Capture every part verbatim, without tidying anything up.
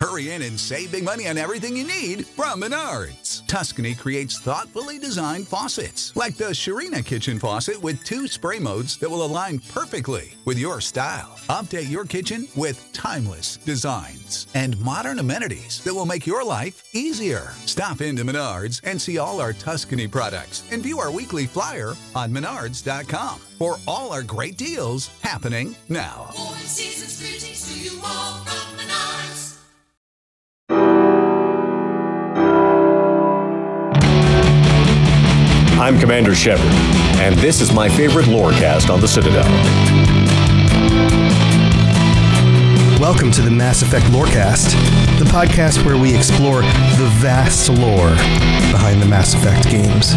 Hurry in and save big money on everything you need from Menards. Tuscany creates thoughtfully designed faucets, like the Shirina kitchen faucet with two spray modes that will align perfectly with your style. Update your kitchen with timeless designs and modern amenities that will make your life easier. Stop into Menards and see all our Tuscany products and view our weekly flyer on menards dot com for all our great deals happening now. Warm season's greetings to you all from Menards. I'm Commander Shepard, and this is my favorite lorecast on the Citadel. Welcome to the Mass Effect Lorecast, the podcast where we explore the vast lore behind the Mass Effect games.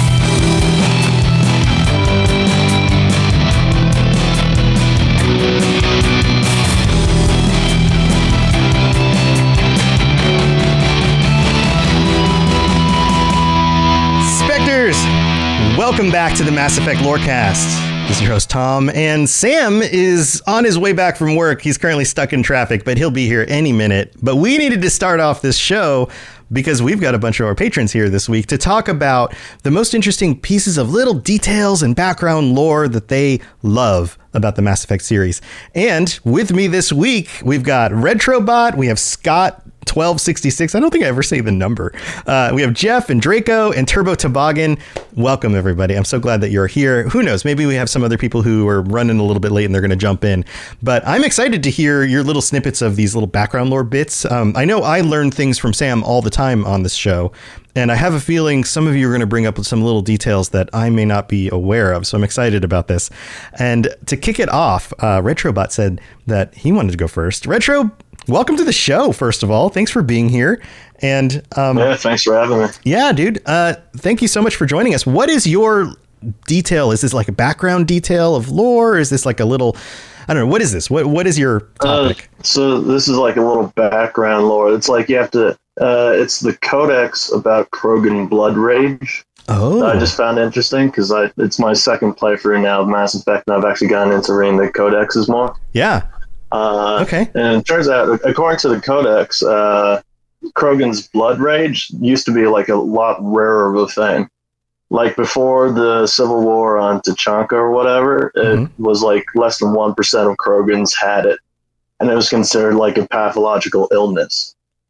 Spectres! Welcome back to the Mass Effect Lorecast. This is your host, Tom, and Sam is on his way back from work. He's currently stuck in traffic, but he'll be here any minute. But we needed to start off this show because we've got a bunch of our patrons here this week to talk about the most interesting pieces of little details and background lore that they love about the Mass Effect series. And with me this week, we've got Retrobot, we have Scott twelve sixty-six. I don't think I ever say the number. Uh, we have Jeff and Draco and Turbo Toboggan. Welcome, everybody. I'm so glad that you're here. Who knows? Maybe we have some other people who are running a little bit late and they're going to jump in. But I'm excited to hear your little snippets of these little background lore bits. Um, I know I learn things from Sam all the time on this show, and I have a feeling some of you are going to bring up some little details that I may not be aware of. So I'm excited about this. And to kick it off, uh, Retrobot said that he wanted to go first. Retro, welcome to the show, first of all. Thanks for being here. And um, yeah, thanks for having me. Yeah, dude. Uh, thank you so much for joining us. What is your detail? Is this like a background detail of lore? Or is this like a little, I don't know, what is this? What What is your topic? Uh, so this is like a little background lore. It's like you have to, uh, it's the codex about Krogan blood rage. Oh. That I just found interesting because I it's my second playthrough now of Mass Effect, and I've actually gotten into reading the codexes more. Yeah. Uh, okay. And it turns out, according to the codex, uh, Krogan's blood rage used to be like a lot rarer of a thing. Like before the Civil War on Tachanka or whatever, it Mm-hmm. was like less than one percent of Krogans had it, and it was considered like a pathological illness.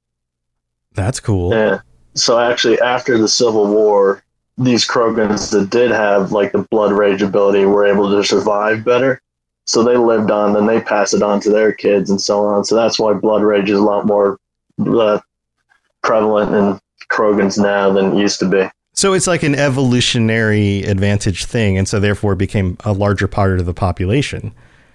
That's cool. Yeah. So actually, after the Civil War, these Krogans that did have like the blood rage ability were able to survive better. So they lived on, then they pass it on to their kids and so on. So that's why blood rage is a lot more uh, prevalent in Krogans now than it used to be. So it's like an evolutionary advantage thing, and so therefore it became a larger part of the population.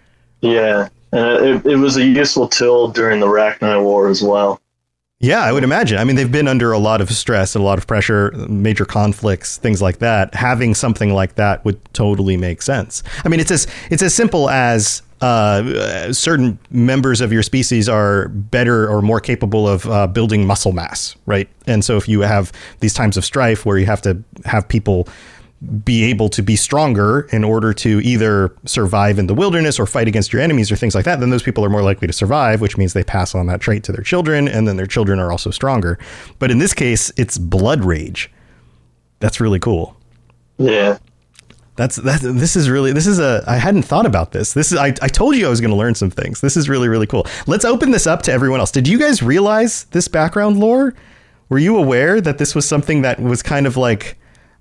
Yeah, and it, it was a useful tool during the Rachni War as well. Yeah, I would imagine. I mean, they've been under a lot of stress and a lot of pressure, major conflicts, things like that. Having something like that would totally make sense. I mean, it's as it's as simple as uh, certain members of your species are better or more capable of uh, building muscle mass, right? And so if you have these times of strife where you have to have people be able to be stronger in order to either survive in the wilderness or fight against your enemies or things like that, then those people are more likely to survive, which means they pass on that trait to their children, and then their children are also stronger. But in this case, it's blood rage. That's really cool. Yeah. That's that. This is really, this is a, I hadn't thought about this. This is, I, I told you I was going to learn some things. This is really, really cool. Let's open this up to everyone else. Did you guys realize this background lore? Were you aware that this was something that was kind of like,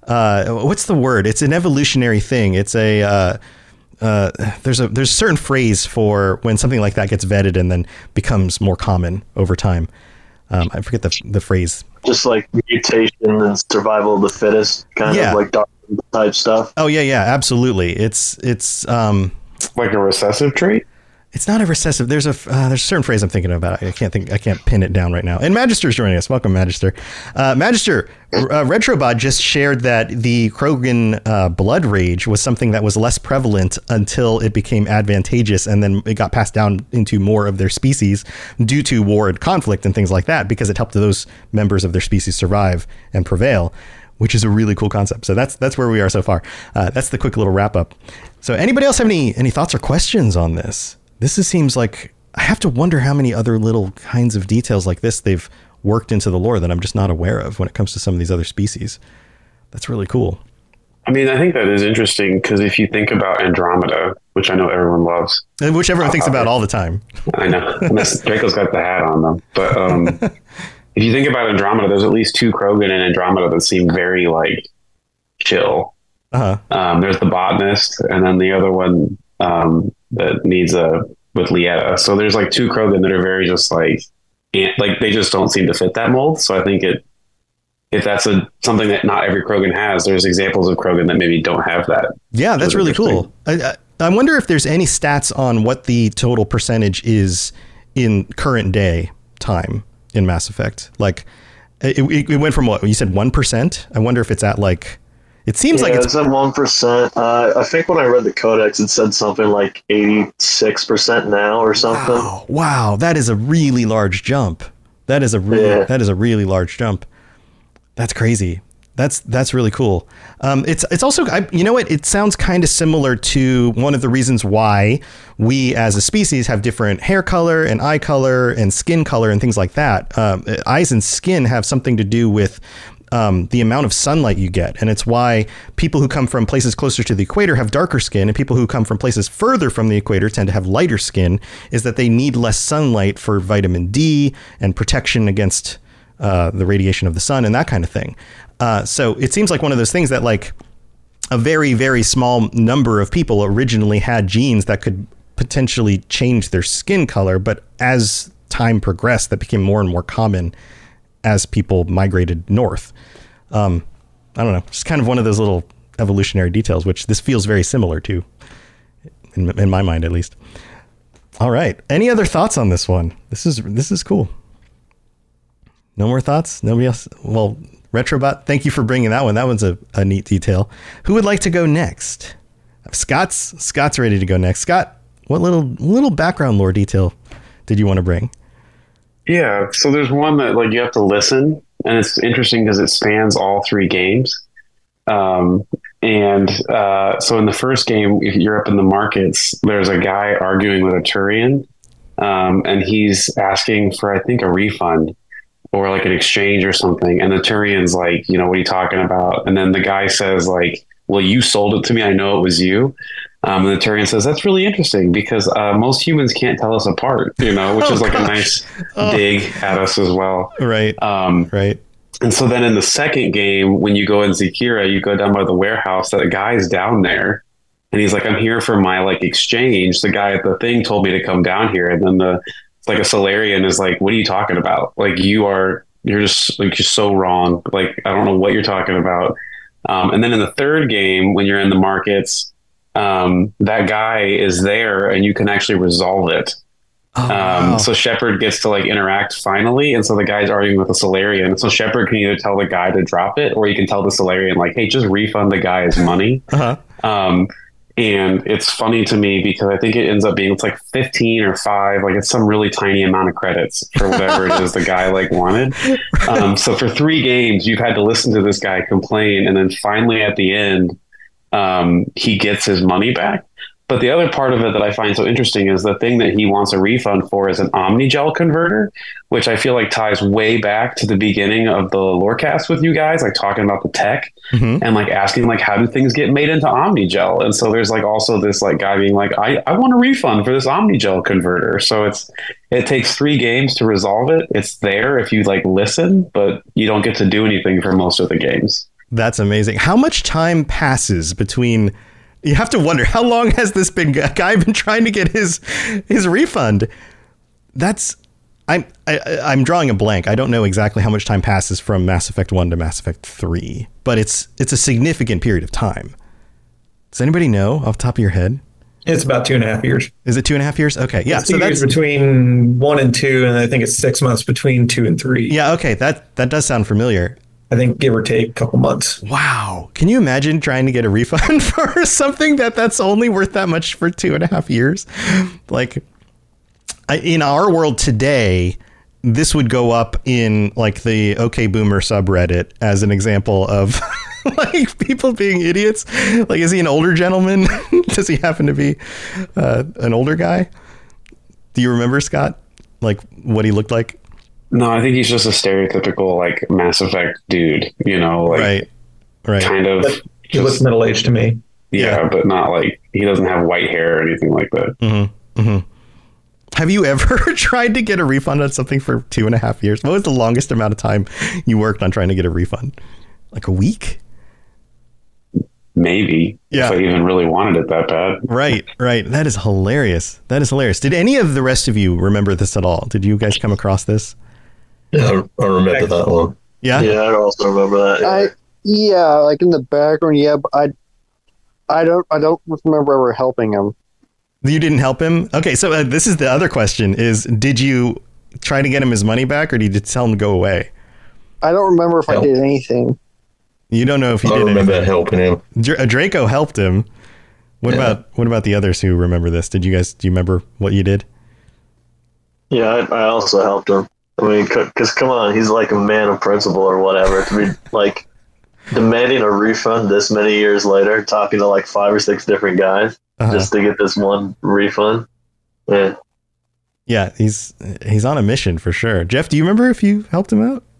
Uh, what's the word? It's an evolutionary thing. It's a uh, uh, there's a there's a certain phrase for when something like that gets vetted and then becomes more common over time. Um, I forget the the phrase. Just like mutation and survival of the fittest, kind Yeah. of like Darwin type stuff. Oh yeah, yeah, absolutely. It's it's um, Like a recessive trait? It's not a recessive. There's a uh, there's a certain phrase I'm thinking about. I can't think. I can't pin it down right now. And Magister's joining us. Welcome, Magister. Uh, Magister, uh, Retrobot just shared that the Krogan uh, blood rage was something that was less prevalent until it became advantageous, and then it got passed down into more of their species due to war and conflict and things like that, because it helped those members of their species survive and prevail, which is a really cool concept. So that's that's where we are so far. Uh, that's the quick little wrap up. So anybody else have any any thoughts or questions on this? This is, seems like I have to wonder how many other little kinds of details like this they've worked into the lore that I'm just not aware of when it comes to some of these other species. That's really cool. I mean, I think that is interesting because if you think about Andromeda, which I know everyone loves, And which everyone uh, thinks about all the time. I know unless Draco's got the hat on them, but um, if you think about Andromeda, there's at least two Krogan in Andromeda that seem very like chill. Uh-huh. Um, there's the botanist, and then the other one um, that needs a with Lieta. So there's like two Krogan that are very just like, like they just don't seem to fit that mold. So I think it, if that's a something that not every Krogan has, there's examples of Krogan that maybe don't have that. Yeah, that's really cool. I, I, I wonder if there's any stats on what the total percentage is in current day time in Mass Effect. Like it, it, it went from what you said, one percent. I wonder if it's at like, it seems yeah, like it's, it's at one percent. Uh, I think when I read the codex, it said something like eighty-six percent now or something. wow, wow, that is a really large jump. That is a really, Yeah. that is a really large jump. That's crazy. That's that's really cool. Um, it's it's also, I, you know what? It sounds kind of similar to one of the reasons why we as a species have different hair color and eye color and skin color and things like that. Um, eyes and skin have something to do with um, the amount of sunlight you get. And it's why people who come from places closer to the equator have darker skin, and people who come from places further from the equator tend to have lighter skin, is that they need less sunlight for vitamin D and protection against uh, the radiation of the sun and that kind of thing. Uh, so it seems like one of those things that like a very, very small number of people originally had genes that could potentially change their skin color. But as time progressed, that became more and more common as people migrated north. Um, I don't know, just kind of one of those little evolutionary details, which this feels very similar to in, in my mind, at least. All right. Any other thoughts on this one? This is, this is cool. No more thoughts? Nobody else? Well, Retrobot, thank you for bringing that one. That one's a, a neat detail. Who would like to go next? Scott's Scott's ready to go next. Scott, what little little background lore detail did you want to bring? Yeah, so there's one that like you have to listen, and it's interesting because it spans all three games. Um, and uh, so in the first game, if you're up in the markets, there's a guy arguing with a Turian, um, and he's asking for, I think, a refund or like an exchange or something. And the Turian's like, you know, what are you talking about? And then the guy says like, well, you sold it to me. I know it was you. Um, and the Turian says, that's really interesting because uh, most humans can't tell us apart, you know, which Oh, is like gosh. a nice Oh. dig at us as well. Right. Um, right. and so then in the second game, when you go in Zakira, you go down by the warehouse, that guy's down there and he's like, I'm here for my like exchange. The guy at the thing told me to come down here. And then the, it's like a Solarian is like, what are you talking about? Like you are, you're just like, you're so wrong. Like, I don't know what you're talking about. Um, and then in the third game, when you're in the markets, um, that guy is there and you can actually resolve it. Oh, Um, wow. so Shepard gets to like interact finally. And so the guy's arguing with the Solarian. So Shepard can either tell the guy to drop it, or you can tell the Solarian like, hey, just refund the guy his money. Uh-huh. Um, and it's funny to me because I think it ends up being, it's like fifteen or five, like it's some really tiny amount of credits for whatever it is the guy like wanted. Um, so for three games, you've had to listen to this guy complain. And then finally at the end, um, he gets his money back. But the other part of it that I find so interesting is the thing that he wants a refund for is an Omnigel converter, which I feel like ties way back to the beginning of the Lorecast with you guys, like talking about the tech Mhm. and like asking like, how do things get made into Omnigel? And so there's like also this like guy being like, I, I want a refund for this Omnigel converter. So it's, it takes three games to resolve it. It's there if you like listen, but you don't get to do anything for most of the games. That's amazing. How much time passes between, you have to wonder, how long has this been, guy been trying to get his his refund? That's, I'm I, I'm drawing a blank. I don't know exactly how much time passes from Mass Effect one to Mass Effect three, but it's it's a significant period of time. Does anybody know off the top of your head? It's about two and a half years. Is it two and a half years? Okay, yeah. It's So two that's years between one and two, and I think it's six months between two and three. yeah. Okay, that that does sound familiar. I think give or take a couple months. Wow. Can you imagine trying to get a refund for something that that's only worth that much for two and a half years? Like I, in our world today, this would go up in like the OK Boomer subreddit as an example of like people being idiots. Like, is he an older gentleman? Does he happen to be uh, an older guy? Do you remember, Scott? Like what he looked like? No, I think he's just a stereotypical like Mass Effect dude, you know, like right, right. kind of. But he just, looks middle aged to me. Yeah, yeah, but not like he doesn't have white hair or anything like that. Mm-hmm. Mm-hmm. Have you ever tried to get a refund on something for two and a half years? What was the longest amount of time you worked on trying to get a refund? Like a week? Maybe. Yeah. If I even really wanted it that bad. Right, right. That is hilarious. That is hilarious. Did any of the rest of you remember this at all? Did you guys come across this? Yeah, I remember that one. Yeah? Yeah, I also remember that. I yeah, like in the background, yeah, but I I don't I don't remember ever helping him. You didn't help him? Okay, so uh, this is the other question is, did you try to get him his money back or did you tell him to go away? I don't remember if Help. I did anything. You don't know if you I did remember anything. helping him. Dr- Draco helped him. What Yeah. about what about the others who remember this? Did you guys, do you remember what you did? Yeah, I, I also helped him. I mean, because come on, he's like a man of principle or whatever. To be like demanding a refund this many years later, talking to like five or six different guys Uh-huh. just to get this one refund. Yeah. Yeah, he's he's on a mission for sure. Jeff, do you remember if you helped him out?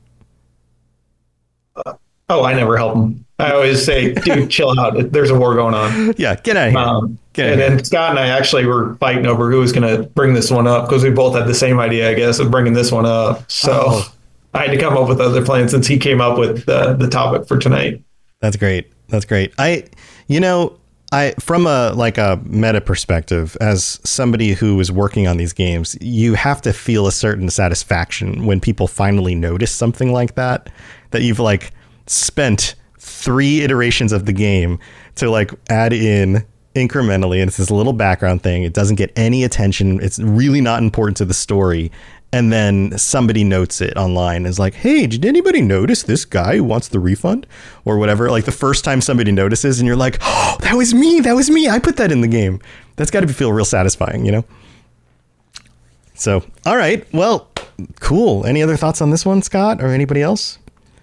Oh, I never help him. I always say, dude, chill out. There's a war going on. Yeah, get out of here. Um, Get out and of here. then Scott and I actually were fighting over who was going to bring this one up because we both had the same idea, I guess, of bringing this one up. So Oh. I had to come up with other plans since he came up with uh, the topic for tonight. That's great. That's great. I, you know, I from a like a meta perspective, as somebody who is working on these games, you have to feel a certain satisfaction when people finally notice something like that, that you've like spent three iterations of the game to like add in incrementally, and it's this little background thing. It doesn't get any attention. It's really not important to the story. And then somebody notes it online and is like, hey, did anybody notice this guy who wants the refund or whatever? Like the first time somebody notices and you're like, oh, that was me. That was me. I put that in the game. That's got to feel real satisfying, you know? So, all right. Well, cool. Any other thoughts on this one, Scott, or anybody else?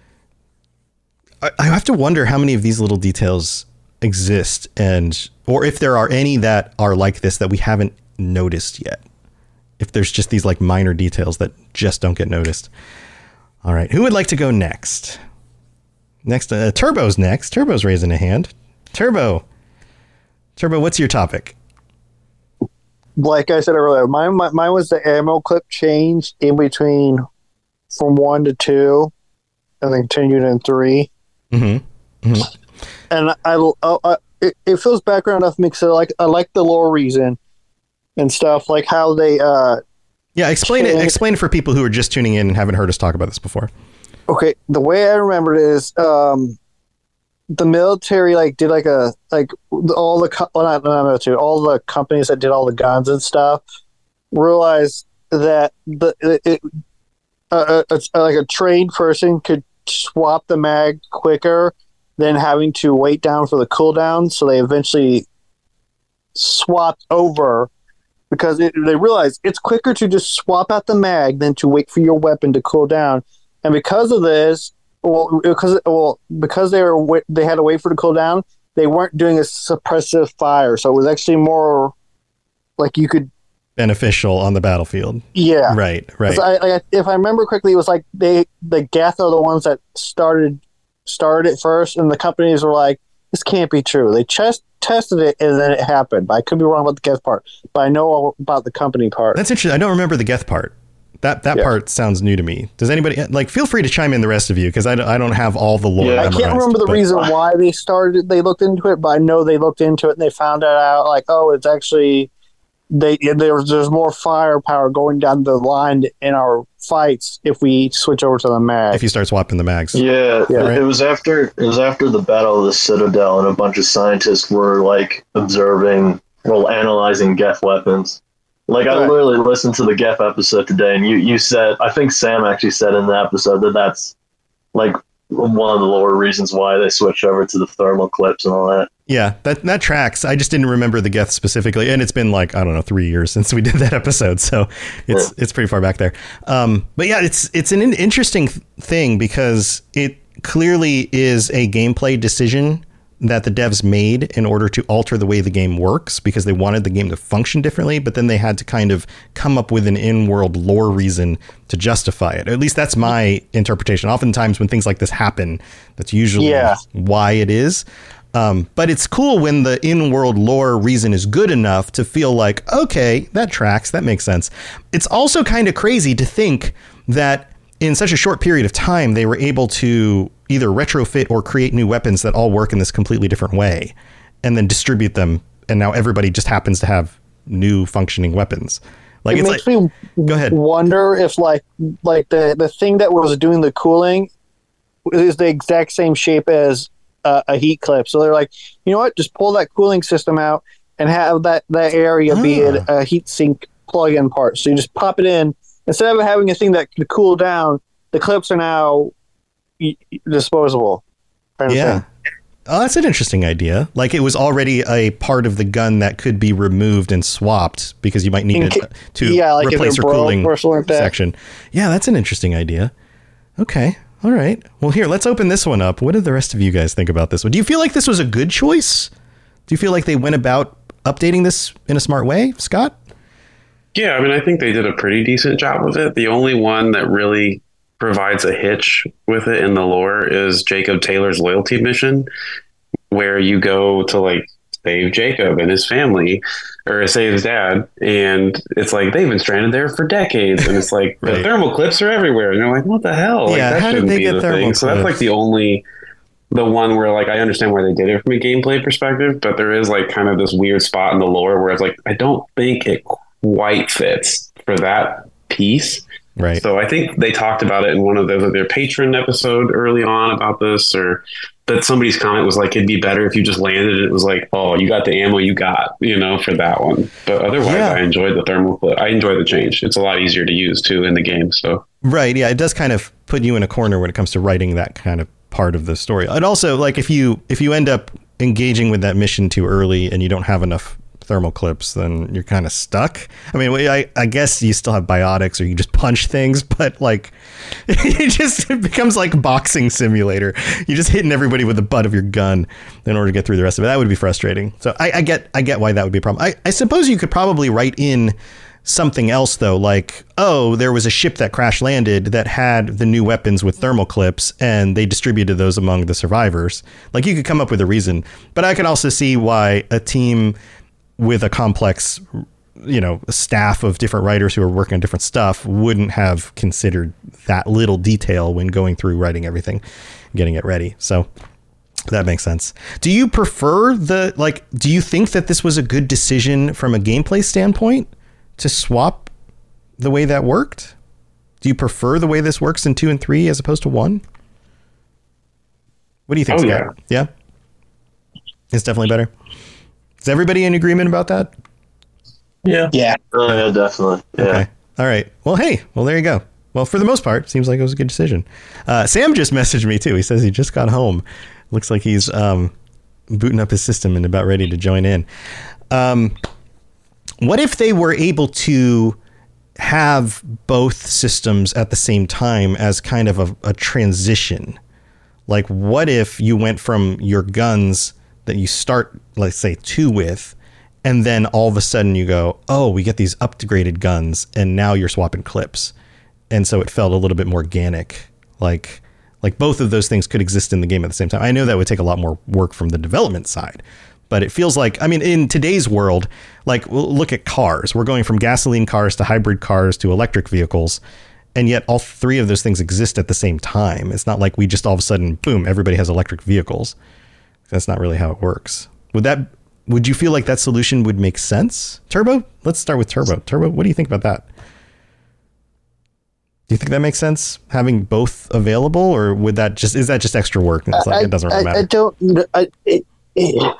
I, I have to wonder how many of these little details exist, and or if there are any that are like this that we haven't noticed yet. If there's just these like minor details that just don't get noticed. All right. Who would like to go next? Next, uh, Turbo's next. Turbo's raising a hand. Turbo. Turbo, what's your topic? Like I said earlier, mine, mine, mine was the ammo clip change in between from one to two and then continued in three. Mm-hmm. Mm-hmm. And I, I, I it, it feels background enough because I like, I like the lore reason and stuff, like how they uh Yeah, explain it. change- Explain it for people who are just tuning in and haven't heard us talk about this before. Okay, the way I remember it is um the military like did like a like all the co- well, not, not military, all the companies that did all the guns and stuff realized that the it, it uh, it's like a trained person could swap the mag quicker than having to wait down for the cooldown, so they eventually swapped over because it, they realized it's quicker to just swap out the mag than to wait for your weapon to cool down. And because of this, well, because well, because they were they had to wait for it to cool down, they weren't doing a suppressive fire, so it was actually more like you could Beneficial on the battlefield. yeah Right, right. 'Cause I, like, if I remember correctly, it was like they the Geth are the ones that started started it first, and the companies were like, this can't be true. They just tested it, and then it happened. I could be wrong about the Geth part, but I know all about the company part. That's interesting. I don't remember the Geth part. That that Yeah. part sounds new to me. Does anybody like feel free to chime in, the rest of you, because I, don't- I don't have all the lore. Yeah, I I memorized, can't remember the but- reason why they started. They looked into it, but I know they looked into it and they found it out. Like, oh, it's actually they there's there's more firepower going down the line in our fights if we switch over to the mag. If you start swapping the mags. Yeah, Yeah. it, it was after it was after the Battle of the Citadel, and a bunch of scientists were like observing, well, analyzing Geth weapons. Like I Right. literally listened to the Geth episode today, and you you said, I think Sam actually said in the episode that that's like one of the lower reasons why they switched over to the thermal clips and all that. Yeah, that that tracks. I just didn't remember the Geth specifically, and it's been like I don't know three years since we did that episode, so it's it's pretty far back there. Um, but yeah, it's it's an in- interesting th- thing because it clearly is a gameplay decision that the devs made in order to alter the way the game works because they wanted the game to function differently, but then they had to kind of come up with an in-world lore reason to justify it. At least that's my interpretation. Oftentimes when things like this happen, that's usually Yeah. why it is. Um, but it's cool when the in-world lore reason is good enough to feel like, okay, that tracks, that makes sense. It's also kind of crazy to think that in such a short period of time, they were able to either retrofit or create new weapons that all work in this completely different way and then distribute them. And now everybody just happens to have new functioning weapons. Like, it it's makes like, me go ahead. wonder if like like the, the thing that was doing the cooling is the exact same shape as uh, a heat clip. So they're like, you know what, just pull that cooling system out and have that, that area be Ah. a, a heat sink plug-in part. So you just pop it in. Instead of having a thing that could cool down, the clips are now y- disposable. Kind of Yeah. thing. Oh, that's an interesting idea. Like it was already a part of the gun that could be removed and swapped because you might need In it ca- to yeah, like if replace it your broke cooling or something like that. section. Yeah, that's an interesting idea. Okay. All right. Well, here, let's open this one up. What did the rest of you guys think about this one? Do you feel like this was a good choice? Do you feel like they went about updating this in a smart way, Scott? Yeah, I mean, I think they did a pretty decent job of it. The only one that really provides a hitch with it in the lore is Jacob Taylor's loyalty mission, where you go to like save Jacob and his family, or save his dad, and it's like they've been stranded there for decades, and it's like Right. the thermal clips are everywhere, and you're like, what the hell? Like, Yeah, that how did shouldn't they be get the thermal thing. So that's like clips? the only. The one where like I understand why they did it from a gameplay perspective, but there is like kind of this weird spot in the lore where it's like I don't think it quite fits for that piece. Right. So I think they talked about it in one of their, their patron episode early on about this, or that somebody's comment was like, it'd be better if you just landed and it was like, oh, you got the ammo you got, you know, for that one. But otherwise, Yeah. I enjoyed the thermal clip. I enjoy the change. It's a lot easier to use too in the game. So Right. Yeah. It does kind of put you in a corner when it comes to writing that kind of part of the story. And also, like, if you if you end up engaging with that mission too early and you don't have enough thermal clips, then you're kind of stuck. I mean, I, I guess you still have biotics or you just punch things, but like it just it becomes like boxing simulator. You're just hitting everybody with the butt of your gun in order to get through the rest of it. That would be frustrating. So I, I get I get why that would be a problem. I, I suppose you could probably write in something else though, like, oh, there was a ship that crash landed that had the new weapons with thermal clips and they distributed those among the survivors. Like you could come up with a reason, but I can also see why a team with a complex, you know, staff of different writers who are working on different stuff wouldn't have considered that little detail when going through writing everything, getting it ready. So that makes sense. Do you prefer the, like, do you think that this was a good decision from a gameplay standpoint to swap the way that worked? Do you prefer the way this works in two and three as opposed to one? What do you think, Oh, Scott? Yeah. It's definitely better. Is everybody in agreement about that? Yeah. Yeah. Oh, yeah, definitely. Yeah. Okay. All right. Well, hey, well, there you go. Well, for the most part, seems like it was a good decision. Uh, Sam just messaged me too. He says he just got home. Looks like he's um, booting up his system and about ready to join in. Um, what if they were able to have both systems at the same time as kind of a, a transition? Like, what if you went from your guns that you start, let's say, two with, and then all of a sudden you go, oh, we get these upgraded guns, and now you're swapping clips. And so it felt a little bit more organic. Like, like both of those things could exist in the game at the same time. I know that would take a lot more work from the development side, but it feels like, I mean, in today's world, like, look at cars. We're going from gasoline cars to hybrid cars to electric vehicles. And yet all three of those things exist at the same time. It's not like we just all of a sudden, boom, everybody has electric vehicles. That's not really how it works. Would that, would you feel like that solution would make sense? Turbo? Let's start with Turbo. Turbo, what do you think about that? Do you think that makes sense, having both available, or would that just, is that just extra work? It's like, I, it doesn't really I, matter. I don't. kn- I, it, it,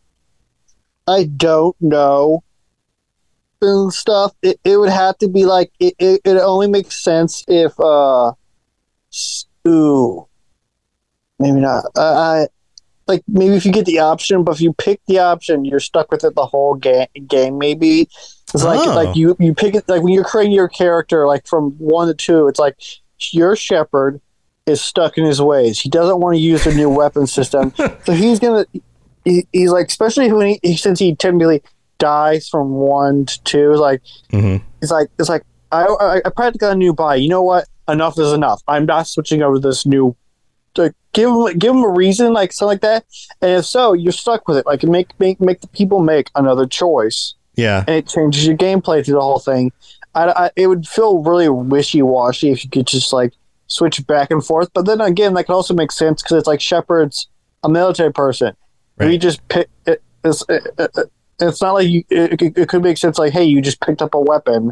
I don't know. And stuff. It, it would have to be like it, it. It only makes sense if. Uh, s- ooh, maybe not. I, I like maybe if you get the option, but if you pick the option, you're stuck with it the whole ga- game. Maybe it's like Oh. like you you pick it like when you're creating your character like from one to two. It's like your shepherd is stuck in his ways. He doesn't want to use the new weapon system, so he's gonna he, he's like, especially when he, he since he typically dies from one to two, like Mm-hmm. it's like it's like I I, I practically got a new buy. You know what? Enough is enough. I'm not switching over to this new. Like, give him give him a reason, like something like that. And if so, you're stuck with it. Like make make make the people make another choice. Yeah. And it changes your gameplay through the whole thing. I, I it would feel really wishy washy if you could just like switch back and forth. But then again, that could also make sense because it's like Shepard's a military person. Right. We just pick it. It's, it, it, it's not like you. It, it could make sense like, hey, you just picked up a weapon.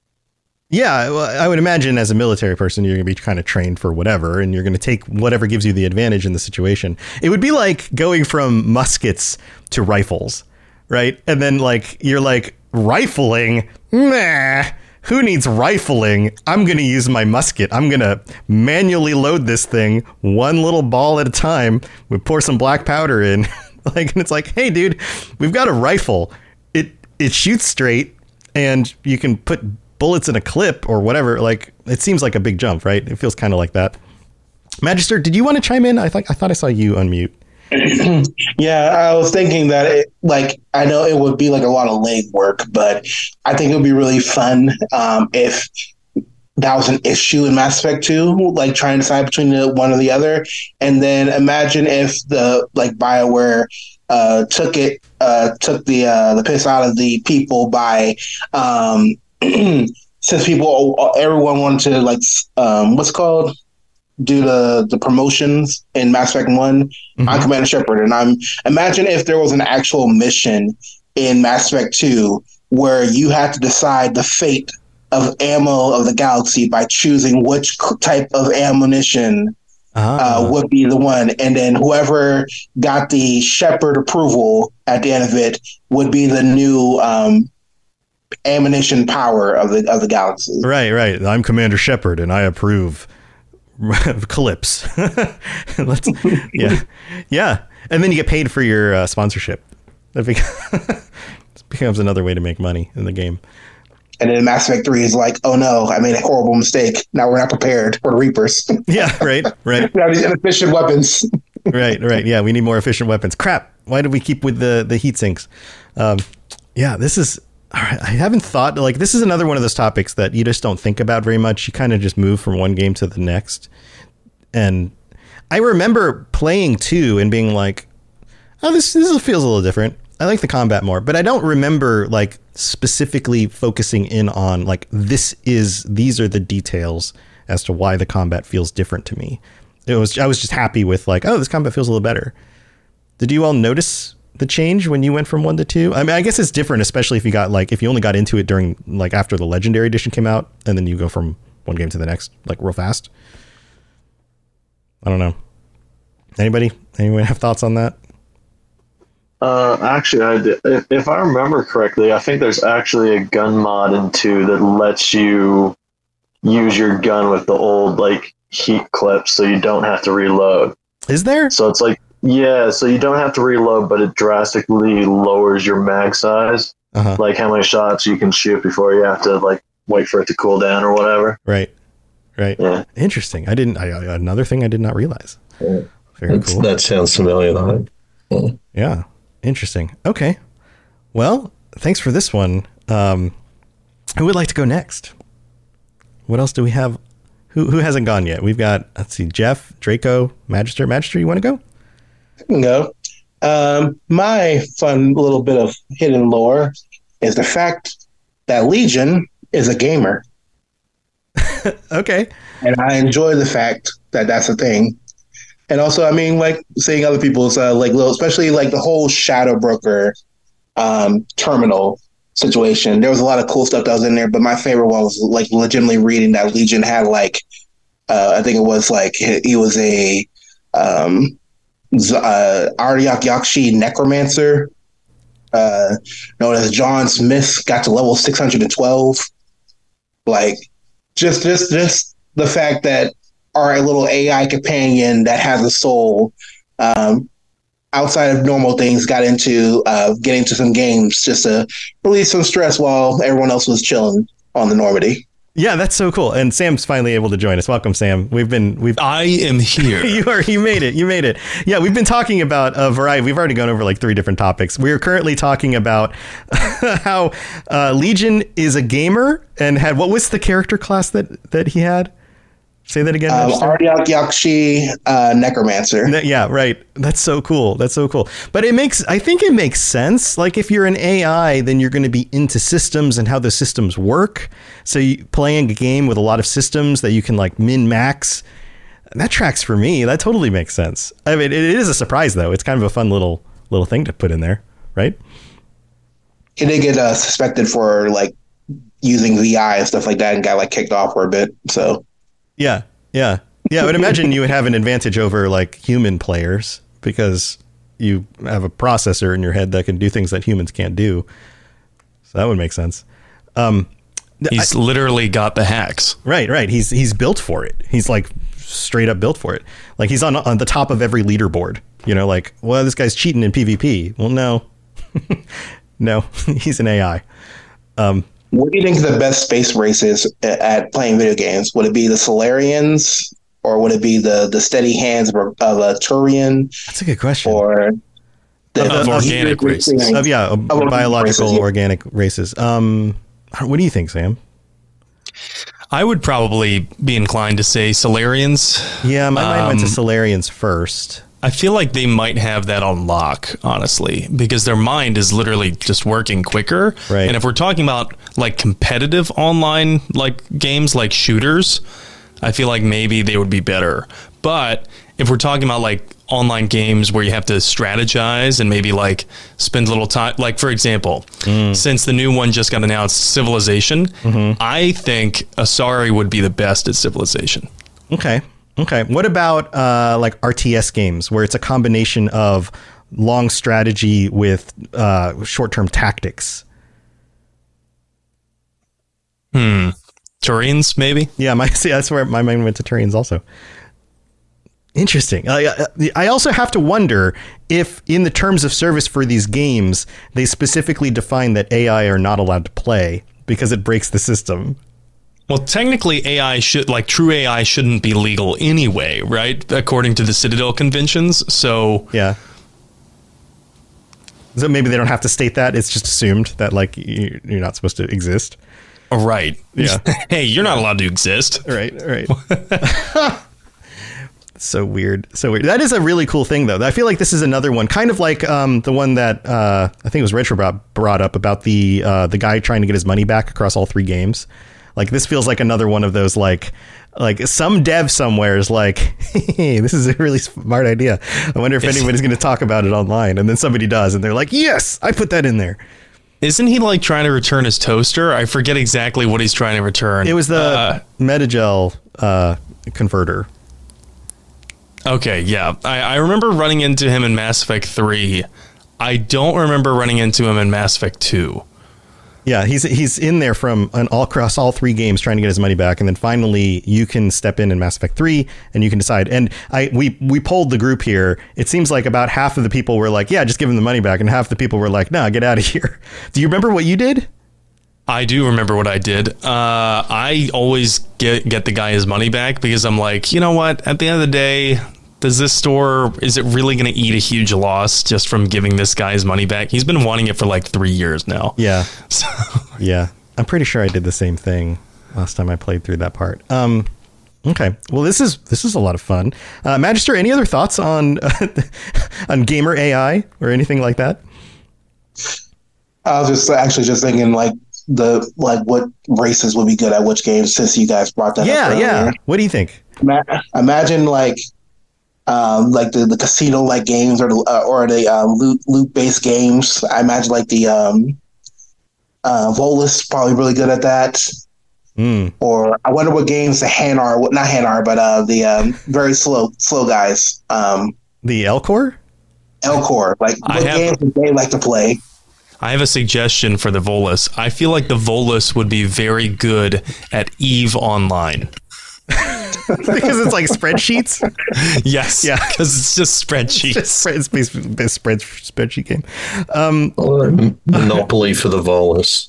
Yeah, well, I would imagine as a military person, you're going to be kind of trained for whatever, and you're going to take whatever gives you the advantage in the situation. It would be like going from muskets to rifles, right? And then like you're like rifling, meh. Who needs rifling? I'm going to use my musket. I'm going to manually load this thing one little ball at a time. We pour some black powder in. Like, and it's like, hey, dude, we've got a rifle. It it shoots straight, and you can put bullets in a clip or whatever. Like, it seems like a big jump, right? It feels kind of like that. Magister, did you want to chime in? I thought I thought I saw you unmute. Yeah, I was thinking that it, like, I know it would be like a lot of leg work, but I think it would be really fun um, if that was an issue in Mass Effect two, like trying to decide between the one or the other. And then imagine if the like BioWare uh, took it, uh, took the uh, the piss out of the people by um, since people, everyone wanted to like um, what's it called? do the, the promotions in Mass Effect one. Mm-hmm. I'm Commander Shepard, and I'm imagine if there was an actual mission in Mass Effect two where you had to decide the fate of ammo of the galaxy by choosing which type of ammunition uh, would be the one, and then whoever got the Shepard approval at the end of it would be the new um, ammunition power of the of the galaxy. Right, right. I'm Commander Shepard, and I approve Calypse. Let's, yeah, yeah, and then you get paid for your uh, sponsorship. That becomes, becomes another way to make money in the game. And then Mass Effect three is like, oh no, I made a horrible mistake. Now we're not prepared for the Reapers. Yeah, right, right. Now these inefficient weapons. Right, right. Yeah, we need more efficient weapons. Crap. Why do we keep with the the heat sinks? Um, yeah, this is. I haven't thought like this is another one of those topics that you just don't think about very much. You kind of just move from one game to the next. And I remember playing two and being like, oh, this, this feels a little different. I like the combat more, but I don't remember like specifically focusing in on like, this is, these are the details as to why the combat feels different to me. It was, I was just happy with like, oh, this combat feels a little better. Did you all notice the change when you went from one to two? I mean, I guess it's different, especially if you got like, if you only got into it during like after the Legendary Edition came out and then you go from one game to the next, like real fast. I don't know. Anybody, anyone have thoughts on that? Uh, actually, I did. If, if I remember correctly, I think there's actually a gun mod in two that lets you use your gun with the old like heat clips, so you don't have to reload. Is there? So it's like, yeah, so you don't have to reload, but it drastically lowers your mag size, uh-huh. like how many shots you can shoot before you have to like wait for it to cool down or whatever. Right, right. Yeah. Interesting. I didn't. I, another thing I did not realize. Yeah. Very That's, cool. That sounds familiar, though. Yeah. yeah. Interesting. Okay. Well, thanks for this one. Um, who would like to go next? What else do we have? Who who hasn't gone yet? We've got, let's see, Jeff, Draco, Magister. Magister, you want to go? I can go. Um, my fun little bit of hidden lore is the fact that Legion is a gamer. Okay. And I enjoy the fact that that's a thing. And also, I mean, like seeing other people's, uh, like, little, especially like the whole Shadow Broker um, terminal situation. There was a lot of cool stuff that was in there, but my favorite one was like legitimately reading that Legion had like, uh, I think it was like he, he was a um, uh, Aryak Yakshi necromancer, uh, known as John Smith, got to level six hundred twelve. Like, just, just, just the fact that our little A I companion that has a soul, um, outside of normal things, got into uh, getting to some games just to release some stress while everyone else was chilling on the Normandy. Yeah, that's so cool. And Sam's finally able to join us. Welcome, Sam. We've been we've I am here. you are you made it. You made it. Yeah, we've been talking about a variety. We've already gone over like three different topics. We're currently talking about how uh, Legion is a gamer and had what was the character class that that he had? Say that again. Um, Aryak Yakshi, uh, Necromancer. Ne- yeah, right. That's so cool. That's so cool. But it makes, I think it makes sense. Like if you're an A I, then you're going to be into systems and how the systems work. So you playing a game with a lot of systems that you can like min max. That tracks for me. That totally makes sense. I mean, it is a surprise though. It's kind of a fun little little thing to put in there, right? He did get uh, suspected for like using V I and stuff like that, and got like kicked off for a bit. So. Yeah, yeah, yeah. I would imagine you would have an advantage over like human players because you have a processor in your head that can do things that humans can't do. So that would make sense. Um, he's I, literally got the hacks. Right, right. He's he's built for it. He's like straight up built for it. Like he's on on the top of every leaderboard. You know, like, well, this guy's cheating in PvP. Well, no, no, he's an A I. Um, What do you think the best space race is at playing video games? Would it be the Solarians, or would it be the, the steady hands of a Turian? That's a good question. Or the, of, of organic races? Of, yeah, of biological races, yeah. organic races. Um, what do you think, Sam? I would probably be inclined to say Solarians. Yeah, my mind um, went to Solarians first. I feel like they might have that on lock, honestly, because their mind is literally just working quicker. Right. And if we're talking about like competitive online like games like shooters, I feel like maybe they would be better. But if we're talking about like online games where you have to strategize and maybe like spend a little time, like for example, mm. since the new one just got announced, Civilization, mm-hmm. I think Asari would be the best at Civilization. Okay. Okay. What about uh, like R T S games where it's a combination of long strategy with uh, short-term tactics? Hmm. Turians, maybe? Yeah, my see, that's where my mind went to Turians also. Interesting. Uh, I also have to wonder if in the terms of service for these games, they specifically define that A I are not allowed to play because it breaks the system. Well, technically, A I should, like true A I shouldn't be legal anyway, right? According to the Citadel conventions. So, yeah. So maybe they don't have to state that. It's just assumed that like you, you're not supposed to exist. Right. Yeah. Hey, you're not allowed to exist. Right. Right. So weird. So weird. That is a really cool thing, though. I feel like this is another one, kind of like um, the one that uh, I think it was Retro brought, brought up about the uh, the guy trying to get his money back across all three games. Like this feels like another one of those, like, like some dev somewhere is like, hey, this is a really smart idea. I wonder if it's, anybody's going to talk about it online. And then somebody does. And they're like, yes, I put that in there. Isn't he like trying to return his toaster? I forget exactly what he's trying to return. It was the uh, Metagel uh, converter. Okay, yeah. I, I remember running into him in Mass Effect three. I don't remember running into him in Mass Effect two. Yeah, he's he's in there from an all across all three games trying to get his money back, and then finally you can step in in Mass Effect three and you can decide. And I we we polled the group here. It seems like about half of the people were like, "Yeah, just give him the money back," and half the people were like, "Nah, get out of here." Do you remember what you did? I do remember what I did. Uh, I always get get the guy his money back because I'm like, you know what? At the end of the day, does this store, is it really going to eat a huge loss just from giving this guy his money back? He's been wanting it for like three years now. Yeah. So. Yeah. I'm pretty sure I did the same thing last time I played through that part. Um, okay. Well, this is, this is a lot of fun. Uh, Magister, any other thoughts on, uh, on gamer A I or anything like that? I was just actually just thinking like the, like what races would be good at which games since you guys brought that yeah, up. Yeah. Yeah. What do you think? Imagine like, Um, like the, the casino like games or the uh, or the uh, loot loot based games. I imagine like the um, uh, Volus probably really good at that. Mm. Or I wonder what games the Hanar, what not Hanar, but uh, the um, very slow slow guys. Um, the Elcor. Elcor, like I what have, games do they like to play? I have a suggestion for the Volus. I feel like the Volus would be very good at EVE Online. Because it's like spreadsheets. Yes, yeah, because it's just spreadsheets. It's just it's basically a spread spreadsheet game. Um, or Monopoly for the Volus.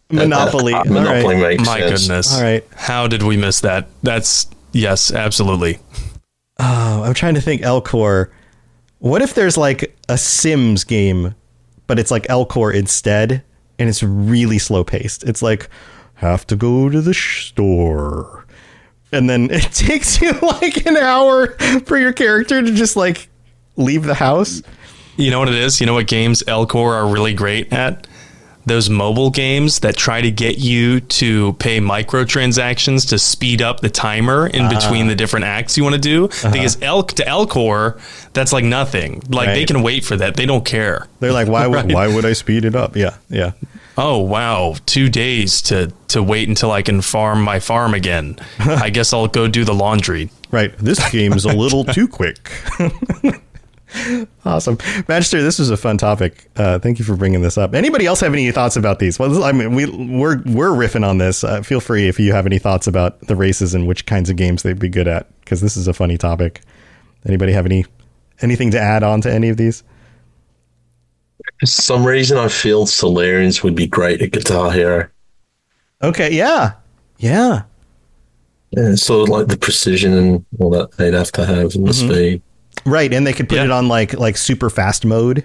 Monopoly. All Monopoly right. makes My sense. goodness. All right. How did we miss that? That's, yes, absolutely. Oh, I'm trying to think Elcor. What if there's like a Sims game, but it's like Elcor instead, and it's really slow paced? It's like, have to go to the sh- store. And then it takes you like an hour for your character to just like leave the house. You know what it is? You know what games Elcor are really great at? Those mobile games that try to get you to pay microtransactions to speed up the timer in Ah. between the different acts you want to do. Uh-huh. Because Elk to Elcor, that's like nothing. Like they Right. can wait for that. They don't care. They're like, why would Right. why would I speed it up? Yeah, yeah. Oh wow, two days to to wait until I can farm my farm again. I guess I'll go do the laundry. Right. This game's a little too quick. Awesome. Magister, this was a fun topic. Uh, thank you for bringing this up. Anybody else have any thoughts about these? Well, I mean, we, we're, we're riffing on this. Uh, feel free if you have any thoughts about the races and which kinds of games they'd be good at, because this is a funny topic. Anybody have any anything to add on to any of these? For some reason, I feel Solarians would be great at Guitar Hero. Okay, yeah. Yeah. Yeah, sort of like the precision and all that they'd have to have and the Mhm. speed. Right, and they could put Yeah. it on like like super fast mode.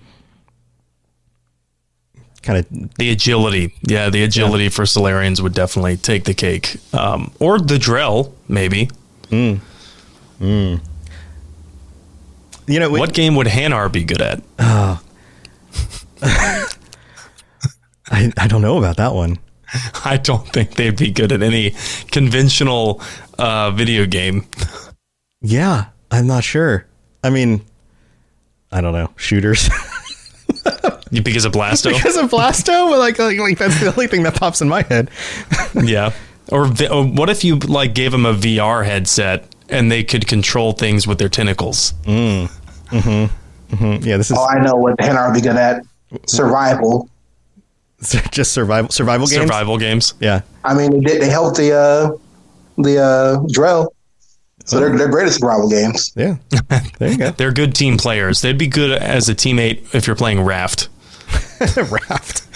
Kind of The agility. Yeah, the agility for Solarians would definitely take the cake. Um, or the Drell, maybe. Mm. Mm. You know, What game would Hanar be good at? Oh. I I don't know about that one. I don't think they'd be good at any conventional uh, video game. Yeah, I'm not sure. I mean, I don't know. Shooters. Because of Blasto? Because of Blasto? Well, like, like, like, that's the only thing that pops in my head. Yeah. Or, vi- or what if you like gave them a V R headset and they could control things with their tentacles? Mm. Mm-hmm. Mm-hmm. Yeah, this is Oh, I know what Hanar would be good at. Survival. just survival survival games. Survival games. Yeah. I mean, they, they helped the uh, the uh, Drell, so they're they're great at survival games. Yeah. There you go. They're good team players. They'd be good as a teammate if you're playing Raft. Raft.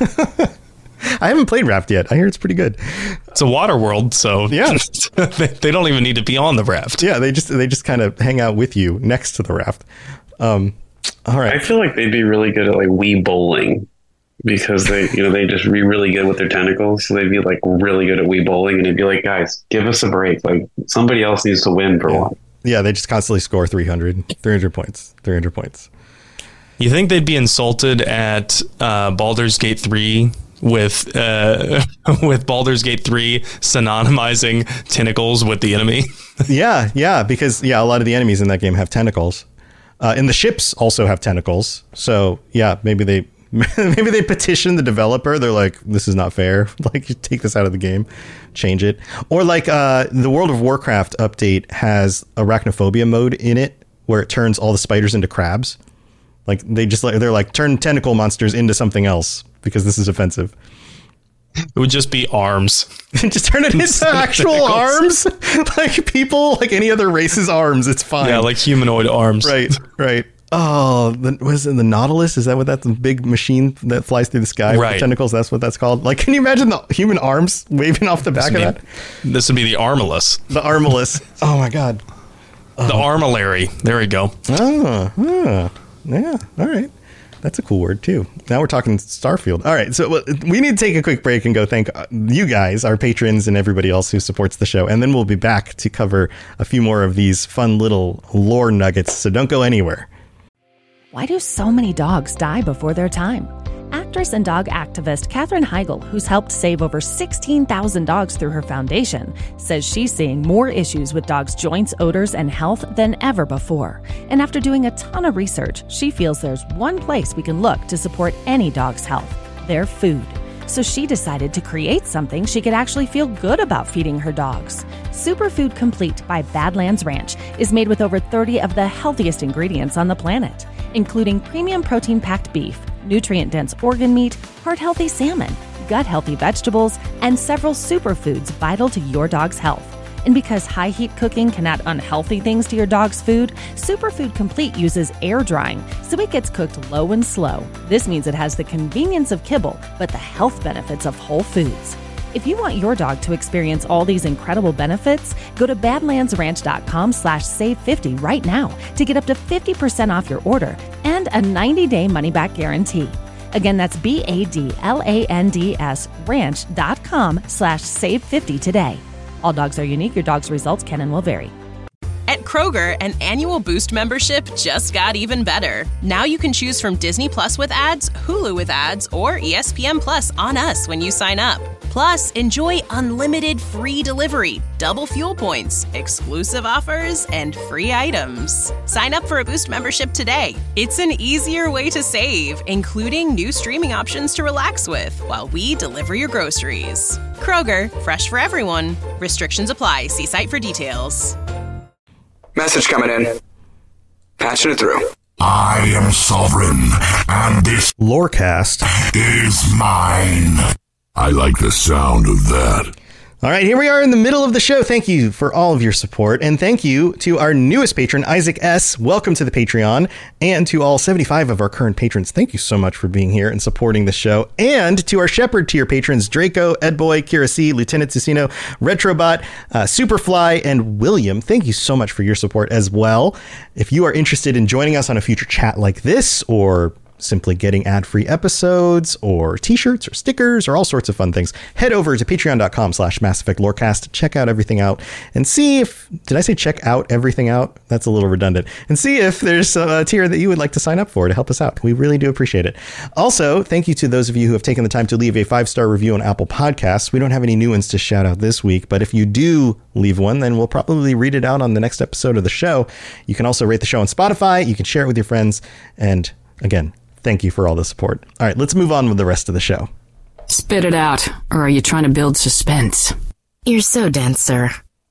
I haven't played Raft yet. I hear it's pretty good. It's a water world, so Yeah. they, they don't even need to be on the raft. Yeah, they just they just kind of hang out with you next to the raft. Um, all I right. feel like they'd be really good at like Wii bowling because they, you know, they just be really good with their tentacles. So they'd be like really good at Wii bowling, and it'd be like, guys, give us a break. Like somebody else needs to win for Yeah. one. Yeah, they just constantly score three hundred, three hundred points, three hundred points. You think they'd be insulted at uh, Baldur's Gate three with uh, with Baldur's Gate three synonymizing tentacles with the enemy? Yeah, yeah, because yeah, a lot of the enemies in that game have tentacles, uh, and the ships also have tentacles. So yeah, maybe they maybe they petition the developer. They're like, "This is not fair. Like, you take this out of the game, change it." Or like uh, the World of Warcraft update has arachnophobia mode in it, where it turns all the spiders into crabs. Like they just like they're like turn tentacle monsters into something else because this is offensive. It would just be arms. Just turn it into actual arms, like people, like any other race's arms. It's fine. Yeah, like humanoid arms. Right, right. Oh, the, was it the Nautilus? Is that what that's the big machine that flies through the sky Right. with tentacles? That's what that's called. Like, can you imagine the human arms waving off the back of This that? would be, this would be the Armalus. The Armalus. Oh my god. The Armillary. There we go. Oh, oh, yeah. All right. That's a cool word too. Now we're talking Starfield. All right, so well, we need to take a quick break and go thank uh, you guys, our patrons, and everybody else who supports the show, and then we'll be back to cover a few more of these fun little lore nuggets. So don't go anywhere. Why do so many dogs die before their time? Actress and dog activist Katherine Heigl, who's helped save over sixteen thousand dogs through her foundation, says she's seeing more issues with dogs' joints, odors, and health than ever before. And after doing a ton of research, she feels there's one place we can look to support any dog's health: their food. So she decided to create something she could actually feel good about feeding her dogs. Superfood Complete by Badlands Ranch is made with over thirty of the healthiest ingredients on the planet, including premium protein-packed beef, nutrient-dense organ meat, heart-healthy salmon, gut-healthy vegetables, and several superfoods vital to your dog's health. And because high heat cooking can add unhealthy things to your dog's food, Superfood Complete uses air drying, so it gets cooked low and slow. This means it has the convenience of kibble, but the health benefits of whole foods. If you want your dog to experience all these incredible benefits, go to badlandsranch.com slash save 50 right now to get up to fifty percent off your order and a ninety day money-back guarantee. Again, that's B-A-D-L-A-N-D-S ranch.com slash save 50 today. All dogs are unique. Your dog's results can and will vary. At Kroger, an annual Boost membership just got even better. Now you can choose from Disney Plus with ads, Hulu with ads, or E S P N Plus on us when you sign up. Plus, enjoy unlimited free delivery, double fuel points, exclusive offers, and free items. Sign up for a Boost membership today. It's an easier way to save, including new streaming options to relax with while we deliver your groceries. Kroger, fresh for everyone. Restrictions apply. See site for details. Message coming in. Patching it through. I am sovereign, and this Lorecast is mine. I like the sound of that. All right, here we are in the middle of the show. Thank you for all of your support. And thank you to our newest patron, Isaac S. Welcome to the Patreon. And to all seventy-five of our current patrons, thank you so much for being here and supporting the show. And to our Shepherd tier patrons, Draco, Edboy, Kira C, Lieutenant Susino, Retrobot, uh, Superfly, and William. Thank you so much for your support as well. If you are interested in joining us on a future chat like this, or simply getting ad-free episodes or t-shirts or stickers or all sorts of fun things, head over to patreon.com slash Mass Effect Lorecast. Check out everything out and see if, did I say check out everything out? That's a little redundant. And see if there's a tier that you would like to sign up for to help us out. We really do appreciate it. Also, thank you to those of you who have taken the time to leave a five-star review on Apple Podcasts. We don't have any new ones to shout out this week, but if you do leave one, then we'll probably read it out on the next episode of the show. You can also rate the show on Spotify. You can share it with your friends. And again, thank you for all the support. All right, let's move on with the rest of the show. Spit it out, or are you trying to build suspense? You're so dense, sir.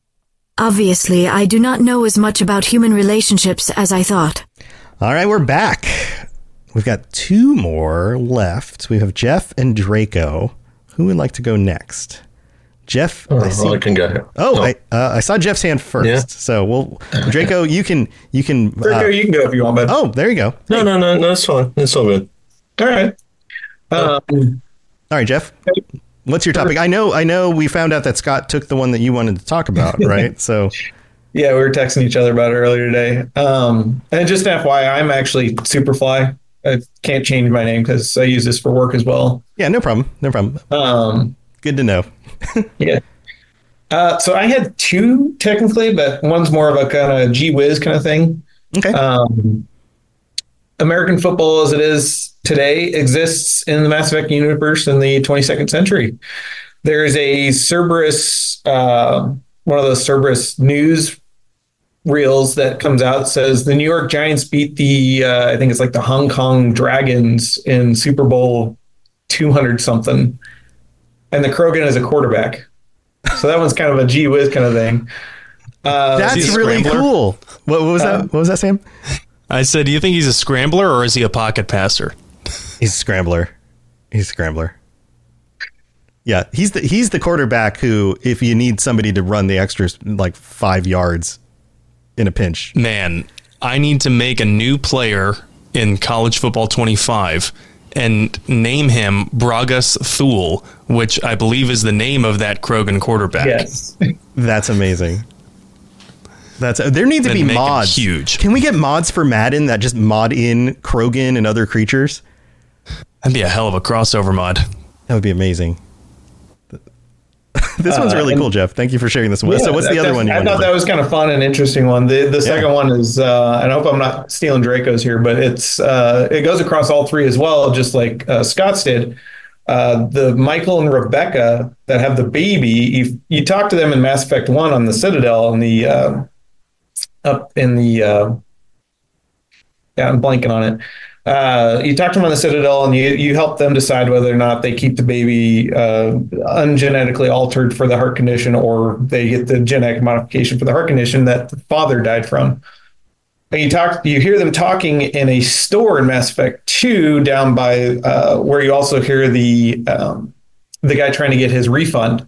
Obviously, I do not know as much about human relationships as I thought. All right, we're back. We've got two more left. We have Jeff and Draco. Who would like to go next? Jeff, oh, I, see, well, I can go. Oh, oh. I, uh, I saw Jeff's hand first. Yeah. So, well, Draco, you can, you can. Draco, uh, you can go if you want, bud. Oh, there you go. No, no, no, no, it's fine. It's all good. All right. Um, all right, Jeff. What's your topic? I know, I know. We found out that Scott took the one that you wanted to talk about, right? So. Yeah, we were texting each other about it earlier today. Um, and just an F Y I, I'm actually Superfly. I can't change my name because I use this for work as well. Yeah, no problem. No problem. Um, Good to know. Yeah. Uh, so I had two technically, but one's more of a kind of gee whiz kind of thing. Okay. Um, American football as it is today exists in the Mass Effect universe in the twenty-second century. There's a Cerberus, uh, one of those Cerberus news reels that comes out that says the New York Giants beat the, uh, I think it's like the Hong Kong Dragons in Super Bowl two hundred something. And the Krogan is a quarterback. So that one's kind of a gee whiz kind of thing. Uh, That's really cool. What, what was uh, that? What was that, Sam? I said, do you think he's a scrambler or is he a pocket passer? He's a scrambler. He's a scrambler. Yeah, he's the he's the quarterback who, if you need somebody to run the extras like five yards in a pinch. Man, I need to make a new player in College Football twenty-five and name him Bragas Thule, which I believe is the name of that Krogan quarterback. Yes. That's amazing. That's there need to and be mods. Huge. Can we get mods for Madden that just mod in Krogan and other creatures? That'd be a hell of a crossover mod. That would be amazing. This one's really uh, cool, Jeff. Thank you for sharing this one. Yeah, so what's the other one you I thought that was kind of fun and interesting one. The the yeah. second one is, uh, and I hope I'm not stealing Draco's here, but it's uh, it goes across all three as well, just like uh, Scott's did. Uh, the Michael and Rebecca that have the baby, you, you talk to them in Mass Effect one on the Citadel and the uh, up in the, uh, yeah, I'm blanking on it. Uh, you talk to them on the Citadel and you, you help them decide whether or not they keep the baby uh, ungenetically altered for the heart condition or they get the genetic modification for the heart condition that the father died from. And you talk, you hear them talking in a store in Mass Effect two down by uh, where you also hear the um, the guy trying to get his refund.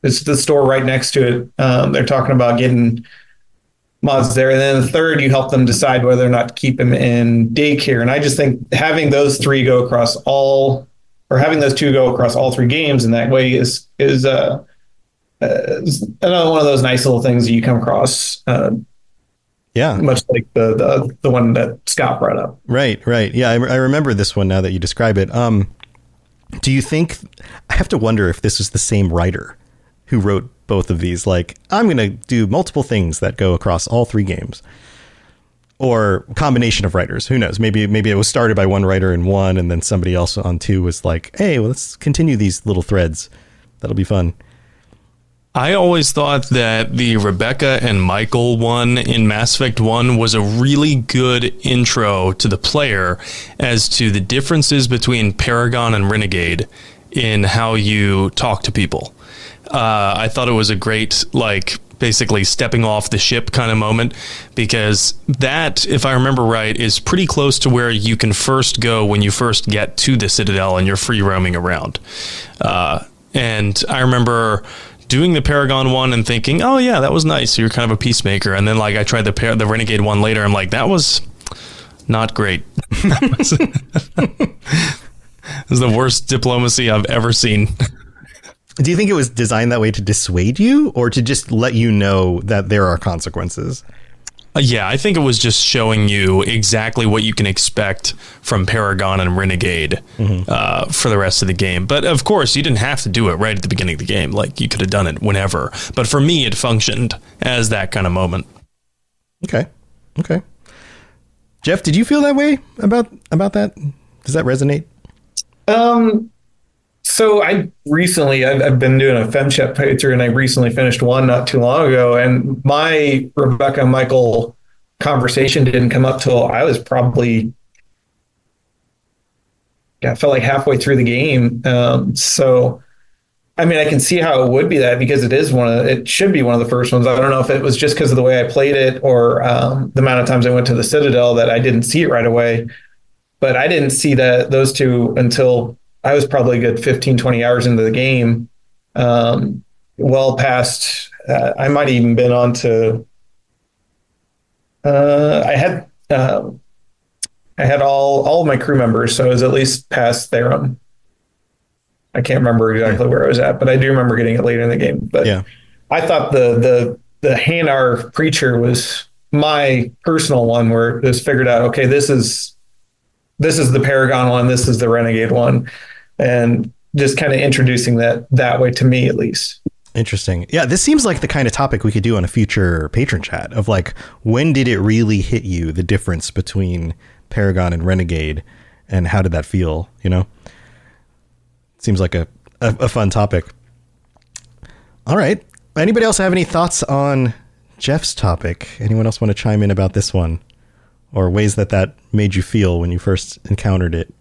it's the store right next to it. Um, they're talking about getting mods there. And then the third, you help them decide whether or not to keep him in daycare. And I just think having those three go across all, or having those two go across all three games in that way is is uh, uh, is another one of those nice little things that you come across. Uh, Yeah. Much like the, the the one that Scott brought up. Right, right. Yeah, I, I remember this one now that you describe it. Um, do you think, I have to wonder if this is the same writer who wrote both of these? Like, I'm going to do multiple things that go across all three games. Or combination of writers. Who knows? Maybe maybe it was started by one writer in one, and then somebody else on two was like, hey, well, let's continue these little threads. That'll be fun. I always thought that the Rebecca and Michael one in Mass Effect one was a really good intro to the player as to the differences between Paragon and Renegade in how you talk to people. Uh, I thought it was a great, like, basically stepping off the ship kind of moment, because that, if I remember right, is pretty close to where you can first go when you first get to the Citadel and you're free roaming around. Uh, and I remember doing the Paragon one and thinking, oh yeah, that was nice. So you're kind of a peacemaker. And then like I tried the Par- the Renegade one later. I'm like, that was not great. This is the worst diplomacy I've ever seen. Do you think it was designed that way to dissuade you or to just let you know that there are consequences? Uh, yeah, I think it was just showing you exactly what you can expect from Paragon and Renegade mm-hmm. uh, for the rest of the game. But of course, you didn't have to do it right at the beginning of the game. Like, you could have done it whenever. But for me, it functioned as that kind of moment. Okay. Okay. Jeff, did you feel that way about about that? Does that resonate? Um. So I recently, I've, I've been doing a FemChat playthrough, and I recently finished one not too long ago. And my Rebecca Michael conversation didn't come up till I was probably, yeah, I felt like halfway through the game. Um, so, I mean, I can see how it would be that, because it is one of, it should be one of the first ones. I don't know if it was just because of the way I played it or um, the amount of times I went to the Citadel that I didn't see it right away. But I didn't see that those two until I was probably a good fifteen, twenty hours into the game. Um, well past, uh, I might have even been on to, uh, I had, uh, I had all, all of my crew members. So I was at least past Therum. I can't remember exactly where I was at, but I do remember getting it later in the game. But yeah, I thought the, the, the Hanar Preacher was my personal one where it was figured out, okay, this is, this is the Paragon one. This is the Renegade one. And just kind of introducing that that way to me, at least. Interesting. Yeah, this seems like the kind of topic we could do on a future patron chat of like, when did it really hit you, the difference between Paragon and Renegade, and how did that feel? You know, seems like a, a, a fun topic. All right. Anybody else have any thoughts on Jeff's topic? Anyone else want to chime in about this one, or ways that that made you feel when you first encountered it?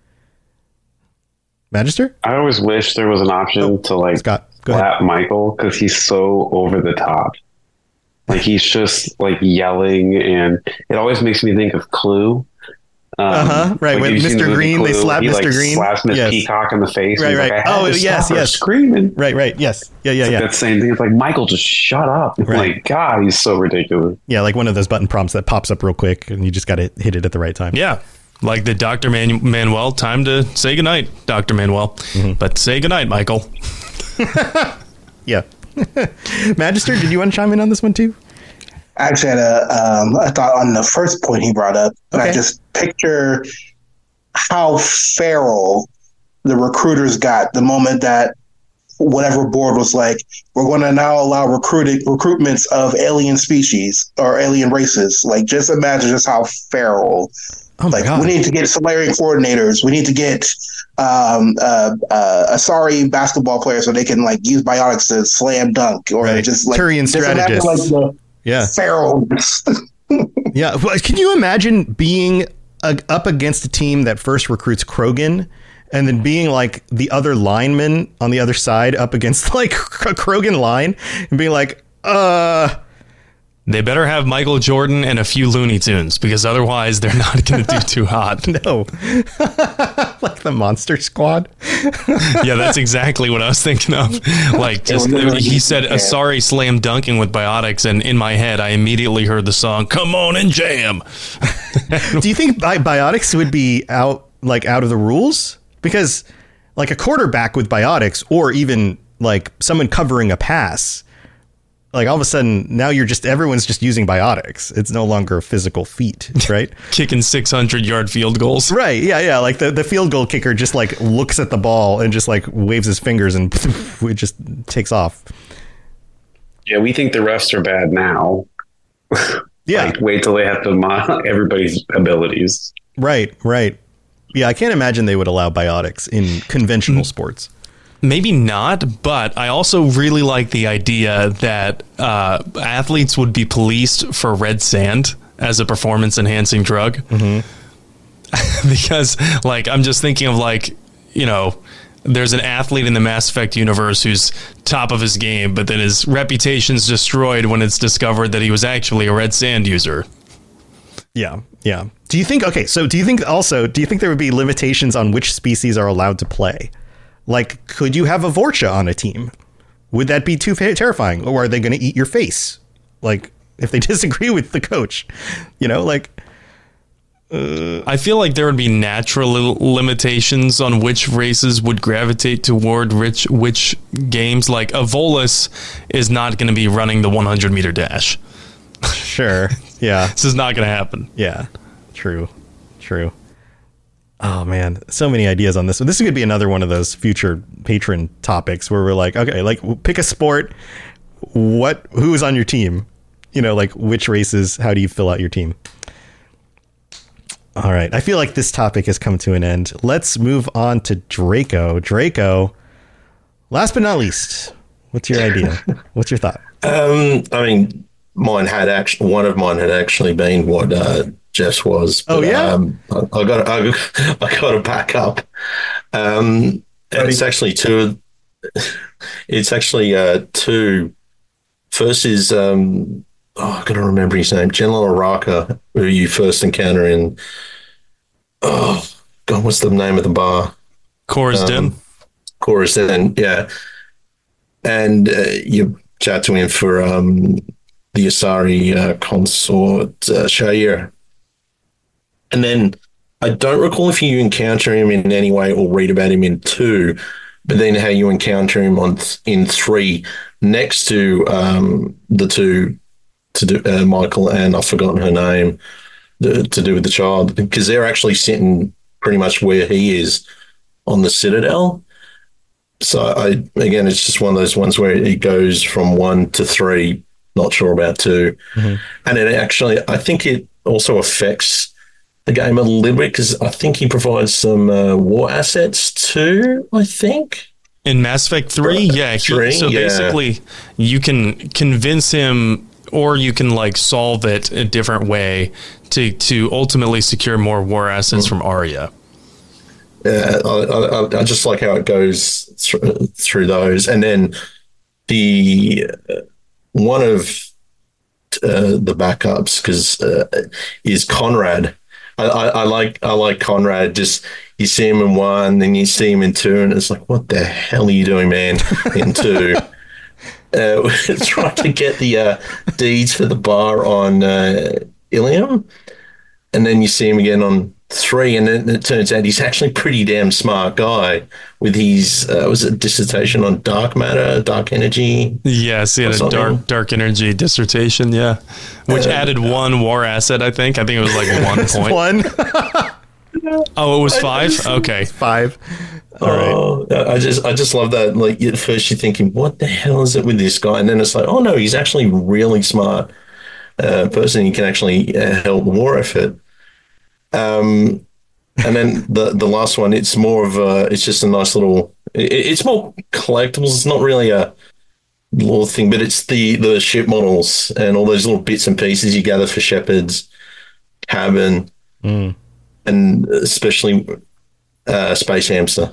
Magister? I always wish there was an option oh, to like Scott, go slap ahead. Michael, because he's so over the top. Like, he's just like yelling, and it always makes me think of Clue. Um, uh-huh. Right. Like, when Mister the Green, Clue, they slap he, Mister like, Green. slaps Miss Yes. Peacock in the face. Right, right. right. Like, I had oh, to yes, stop her yes. Screaming. Right, right. Yes. Yeah, yeah, it's yeah. Like that same thing. It's like, Michael, just shut up. Right. Like, God, he's so ridiculous. Yeah, like one of those button prompts that pops up real quick, and you just got to hit it at the right time. Yeah. Like the Doctor Man- Manuel, time to say goodnight, Doctor Manuel. Mm-hmm. But say goodnight, Michael. Yeah. Magister, did you want to chime in on this one too? I actually had a, um, a thought on the first point he brought up. And Okay. I just picture how feral the recruiters got the moment that whatever board was like, we're going to now allow recruiting recruitments of alien species or alien races. Like, just imagine just how feral. Oh my like, God. we need to get Solarian coordinators. We need to get um, uh, uh, Asari basketball players so they can like use biotics to slam dunk or Right. just like Turian just imagine, strategists. like, the Yeah. feralness. Yeah. Well, can you imagine being uh, up against a team that first recruits Krogan, and then being like the other lineman on the other side up against like a Krogan line, and being like, uh, They better have Michael Jordan and a few Looney Tunes, because otherwise they're not going to do too hot. No. Like the Monster Squad? Yeah, that's exactly what I was thinking of. Like, just he said, Asari slam dunking with biotics, and in my head, I immediately heard the song, Come On and Jam. Do you think bi- biotics would be out, like, out of the rules? Because, like, a quarterback with biotics, or even, like, someone covering a pass, like all of a sudden now you're just everyone's just using biotics. It's no longer a physical feat, right? Kicking six hundred yard field goals. Right. Yeah. Yeah. Like the, the field goal kicker just like looks at the ball and just like waves his fingers and it just takes off. Yeah. We think the refs are bad now. Yeah. Like, wait till they have to mod everybody's abilities. Right. Right. Yeah. I can't imagine they would allow biotics in conventional sports. Maybe not, but I also really like the idea that uh, athletes would be policed for red sand as a performance enhancing drug. Mm-hmm. Because, like, I'm just thinking of, like, you know, there's an athlete in the Mass Effect universe who's top of his game, but then his reputation's destroyed when it's discovered that he was actually a red sand user. Yeah. Yeah. Do you think, okay, so do you think also, do you think there would be limitations on which species are allowed to play? Like, could you have a Vorcha on a team? Would that be too terrifying? Or are they going to eat your face? Like, if they disagree with the coach, you know, like. Uh, I feel like there would be natural limitations on which races would gravitate toward which, which games. Like, a Volus is not going to be running the one hundred meter dash. Sure. Yeah. This is not going to happen. Yeah. True. True. Oh, man, so many ideas on this one. This could be another one of those future patron topics where we're like, OK, like pick a sport. What who's on your team? You know, like which races? How do you fill out your team? All right. I feel like this topic has come to an end. Let's move on to Draco. Draco, last but not least, what's your idea? What's your thought? Um, I mean, mine had actually one of mine had actually been what uh, Jeff's was. But, oh yeah, um, I, I got I, I got to back up. Um, it's actually two. It's actually uh, two. First is um, oh, I got to remember his name, General Araka, who you first encounter in. Oh God, what's the name of the bar? Chorus Den. Um, Chorus Den, yeah. And uh, you chat to him for um, the Asari uh, consort, uh, Shair. And then I don't recall if you encounter him in any way or read about him in two, but then how you encounter him on th- in three next to um, the two, to do uh, Michael and I've forgotten her name, the, to do with the child, because they're actually sitting pretty much where he is on the Citadel. So I again, it's just one of those ones where it goes from one to three. Not sure about two, mm-hmm. and it actually, I think it also affects the game a little bit because I think he provides some uh, war assets too. I think in Mass Effect three, yeah. He, three, so yeah. basically, you can convince him, or you can like solve it a different way to to ultimately secure more war assets mm-hmm. from Arya. Yeah, I, I, I just like how it goes through, through those, and then the uh, one of uh, the backups because uh, is Conrad. I, I, I like I like Conrad. Just you see him in one, then you see him in two, and it's like, what the hell are you doing, man? In two, uh, trying to get the uh, deeds for the bar on uh, Ilium, and then you see him again on three, and then it turns out he's actually a pretty damn smart guy with his uh, was it dissertation on dark matter, dark energy. Yes, he had a dark dark energy dissertation, yeah, which uh, added one war asset. I think I think it was like one point. One. Oh, it was five. Okay, five. All oh, right. I just I just love that. Like at first you're thinking, what the hell is it with this guy, and then it's like, oh no, he's actually really smart uh, person. He can actually uh, help the war effort. Um, and then the the last one, it's more of a, it's just a nice little, it, it's more collectibles. It's not really a little thing, but it's the, the ship models and all those little bits and pieces you gather for Shepard's cabin, mm. and especially uh, Space Hamster.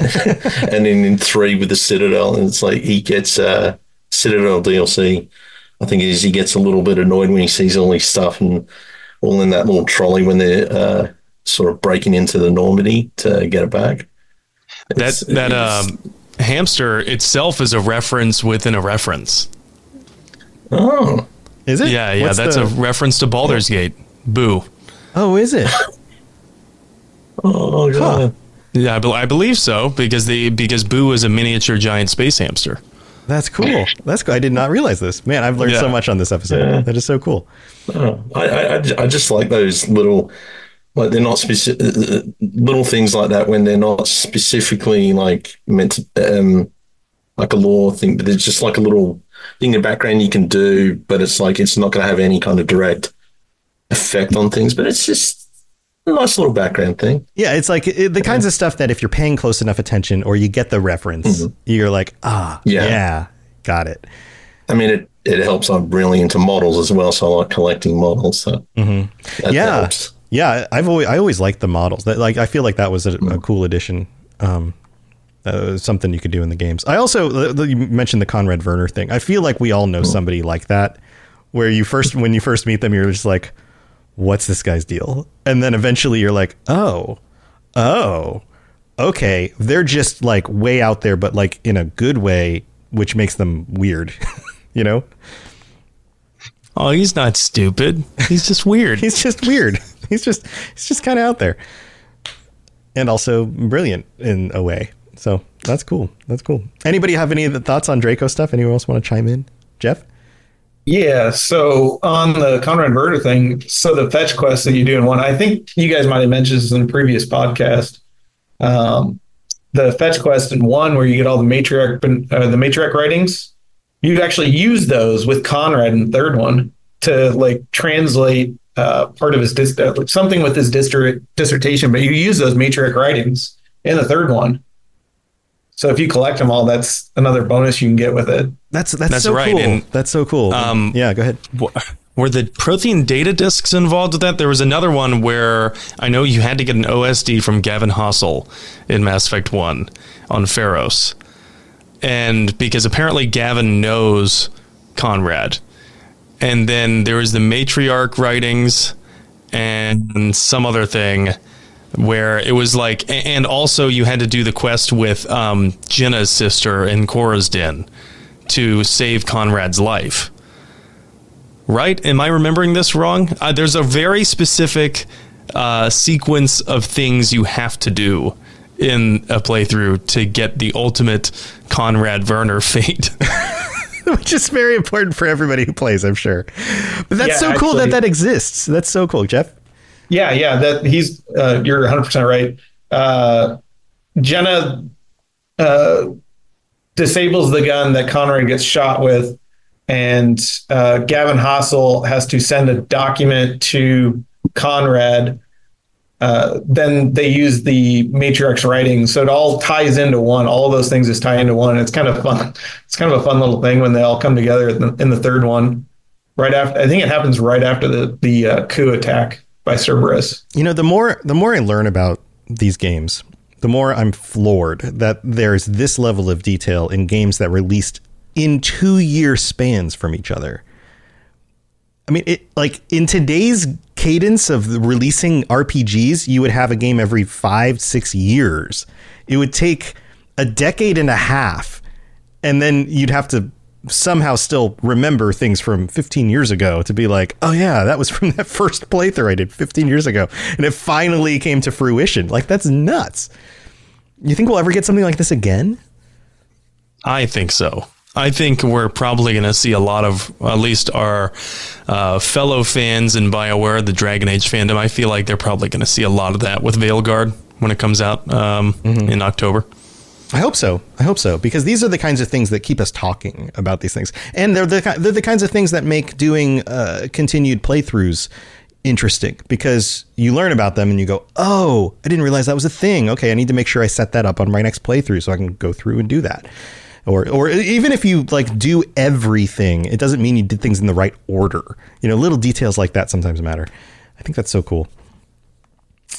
And then in three with the Citadel, and it's like he gets uh, Citadel D L C. I think is he gets a little bit annoyed when he sees all these stuff and all in that little trolley when they're uh, sort of breaking into the Normandy to get it back. It's, that that um, hamster itself is a reference within a reference. Oh, is it? Yeah, yeah. What's that's the... a reference to Baldur's Gate. Boo. Oh, is it? Oh, God. Huh. Yeah, I, be- I believe so because the because Boo is a miniature giant space hamster. That's cool. That's cool. I did not realize this. Man, I've learned Yeah. so much on this episode. Yeah. That is so cool. Oh, I, I, I just like those little, like they're not specific, little things like that when they're not specifically like meant to, um, like a lore thing, but it's just like a little thing in the background you can do, but it's like it's not going to have any kind of direct effect on things, but it's just a nice little background thing. Yeah, it's like it, the kinds of stuff that if you're paying close enough attention or you get the reference, mm-hmm. you're like, ah, yeah. yeah, got it. I mean, it, it helps. I'm really into models as well, so I like collecting models. So mm-hmm. that yeah, helps. yeah. I've always I always liked the models. That like I feel like that was a, mm-hmm. a cool addition. Um, uh, something you could do in the games. I also the, the, you mentioned the Conrad Werner thing. I feel like we all know mm-hmm. somebody like that, where you first when you first meet them, you're just like, what's this guy's deal? And then eventually you're like, oh, oh, okay. They're just like way out there, but like in a good way, which makes them weird, you know? Oh, he's not stupid. He's just weird. He's just weird. He's just, he's just kind of out there and also brilliant in a way. So that's cool. That's cool. Anybody have any thoughts on Draco stuff? Anyone else want to chime in? Jeff? Yeah, so on the Conrad Werner thing, so the fetch quest that you do in one, I think you guys might have mentioned this in the previous podcast. Um, the fetch quest in one, where you get all the matriarch, uh, the matriarch writings, you actually use those with Conrad in the third one to like translate uh, part of his dis- uh, something with his distri- dissertation, but you use those matriarch writings in the third one. So if you collect them all, that's another bonus you can get with it. That's that's, That's so right, cool. and, that's so cool. Um, yeah, go ahead. Were the Prothean data discs involved with that? There was another one where I know you had to get an O S D from Gavin Hossel in Mass Effect one on Pharos. And because apparently Gavin knows Conrad. And then there was the matriarch writings and some other thing where it was like, and also you had to do the quest with um, Jenna's sister in Korra's Den to save Conrad's life. Right? Am I remembering this wrong? Uh, there's a very specific uh, sequence of things you have to do in a playthrough to get the ultimate Conrad Werner fate. Which is very important for everybody who plays, I'm sure. But that's Yeah, so cool actually- that that exists. That's so cool, Jeff. Yeah, yeah, that he's uh, you're one hundred percent right. Uh, Jenna uh, disables the gun that Conrad gets shot with, and uh, Gavin Hossel has to send a document to Conrad. Uh, then they use the matriarch's writing, so it all ties into one. All of those things just tie into one. It's kind of fun. It's kind of a fun little thing when they all come together in the, in the third one. Right after, I think it happens right after the the uh, coup attack by Cerberus. You know, the more the more I learn about these games, the more I'm floored that there's this level of detail in games that released in two year spans from each other. I mean, it like in today's cadence of releasing R P Gs, you would have a game every five, six years. It would take a decade and a half, and then you'd have to somehow still remember things from fifteen years ago to be like, oh yeah, that was from that first playthrough I did fifteen years ago. And it finally came to fruition. Like, that's nuts. You think we'll ever get something like this again? I think so. I think we're probably going to see a lot of, at least our uh, fellow fans in BioWare, the Dragon Age fandom. I feel like they're probably going to see a lot of that with Veilguard when it comes out um, mm-hmm. in October. I hope so. I hope so, because these are the kinds of things that keep us talking about these things. And they're the, they're the kinds of things that make doing uh, continued playthroughs interesting, because you learn about them and you go, oh, I didn't realize that was a thing. Okay, I need to make sure I set that up on my next playthrough so I can go through and do that. Or or even if you like do everything, it doesn't mean you did things in the right order. You know, little details like that sometimes matter. I think that's so cool.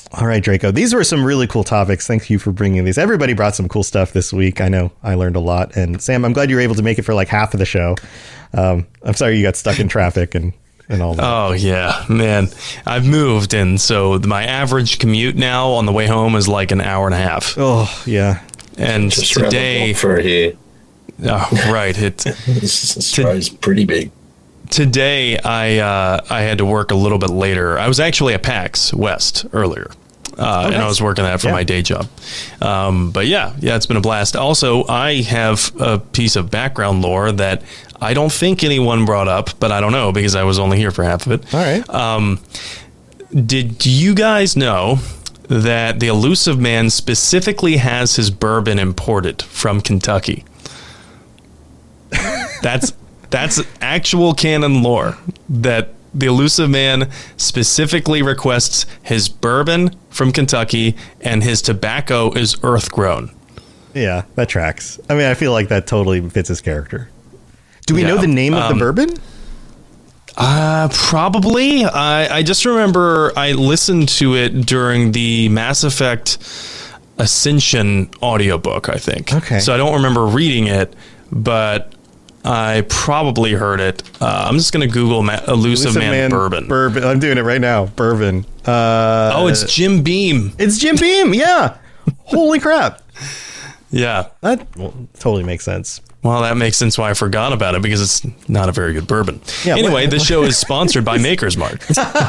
All right, Draco. These were some really cool topics. Thank you for bringing these. Everybody brought some cool stuff this week. I know I learned a lot. And Sam, I'm glad you were able to make it for like half of the show. Um, I'm sorry you got stuck in traffic and, and all that. Oh, yeah, man. I've moved. And so my average commute now on the way home is like an hour and a half. Oh, yeah. And Just today. for here. Oh, right. It, Australia's pretty big. Today, I uh, I had to work a little bit later. I was actually at PAX West earlier, uh, oh, and nice. I was working that for yeah. my day job. Um, but yeah, yeah, it's been a blast. Also, I have a piece of background lore that I don't think anyone brought up, but I don't know because I was only here for half of it. All right. Um, did you guys know that the Elusive Man specifically has his bourbon imported from Kentucky? That's... That's actual canon lore that the Elusive Man specifically requests his bourbon from Kentucky and his tobacco is earth grown. Yeah, that tracks. I mean, I feel like that totally fits his character. Do we yeah. know the name of um, the bourbon? Uh, probably. I, I just remember I listened to it during the Mass Effect Ascension audiobook, I think. Okay. So I don't remember reading it, but I probably heard it. Uh, I'm just going to Google Ma- Elusive, Elusive Man, Man bourbon. Bourbon. I'm doing it right now. Bourbon. Uh, oh, it's Jim Beam. It's Jim Beam. Yeah. Holy crap. Yeah. That well, totally makes sense. Well, that makes sense why I forgot about it because it's not a very good bourbon. Yeah, anyway, this show is sponsored by Maker's Mark.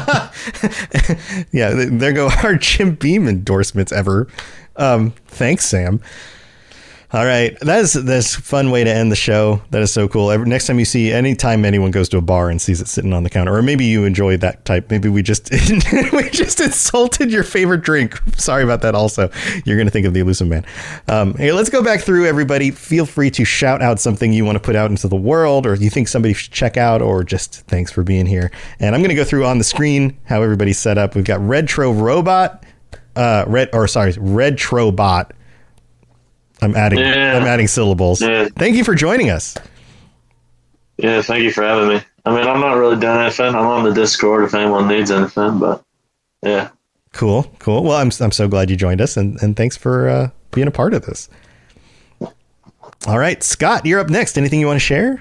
Yeah, there go our Jim Beam endorsements ever. Um, thanks, Sam. All right. That is that's a fun way to end the show. That is so cool. Every, next time you see, anytime anyone goes to a bar and sees it sitting on the counter, or maybe you enjoy that type. Maybe we just we just insulted your favorite drink. Sorry about that also. You're going to think of the Elusive Man. Um, hey, let's go back through, everybody. Feel free to shout out something you want to put out into the world or you think somebody should check out or just thanks for being here. And I'm going to go through on the screen how everybody's set up. We've got Retro Robot, uh, Red or sorry, Retrobot. I'm adding yeah. I'm adding syllables. Yeah. Thank you for joining us. Yeah, thank you for having me. I mean, I'm not really doing anything. I'm on the Discord if anyone needs anything, but yeah. Cool, cool. Well, I'm I'm so glad you joined us, and, and thanks for uh, being a part of this. All right, Scott, you're up next. Anything you want to share?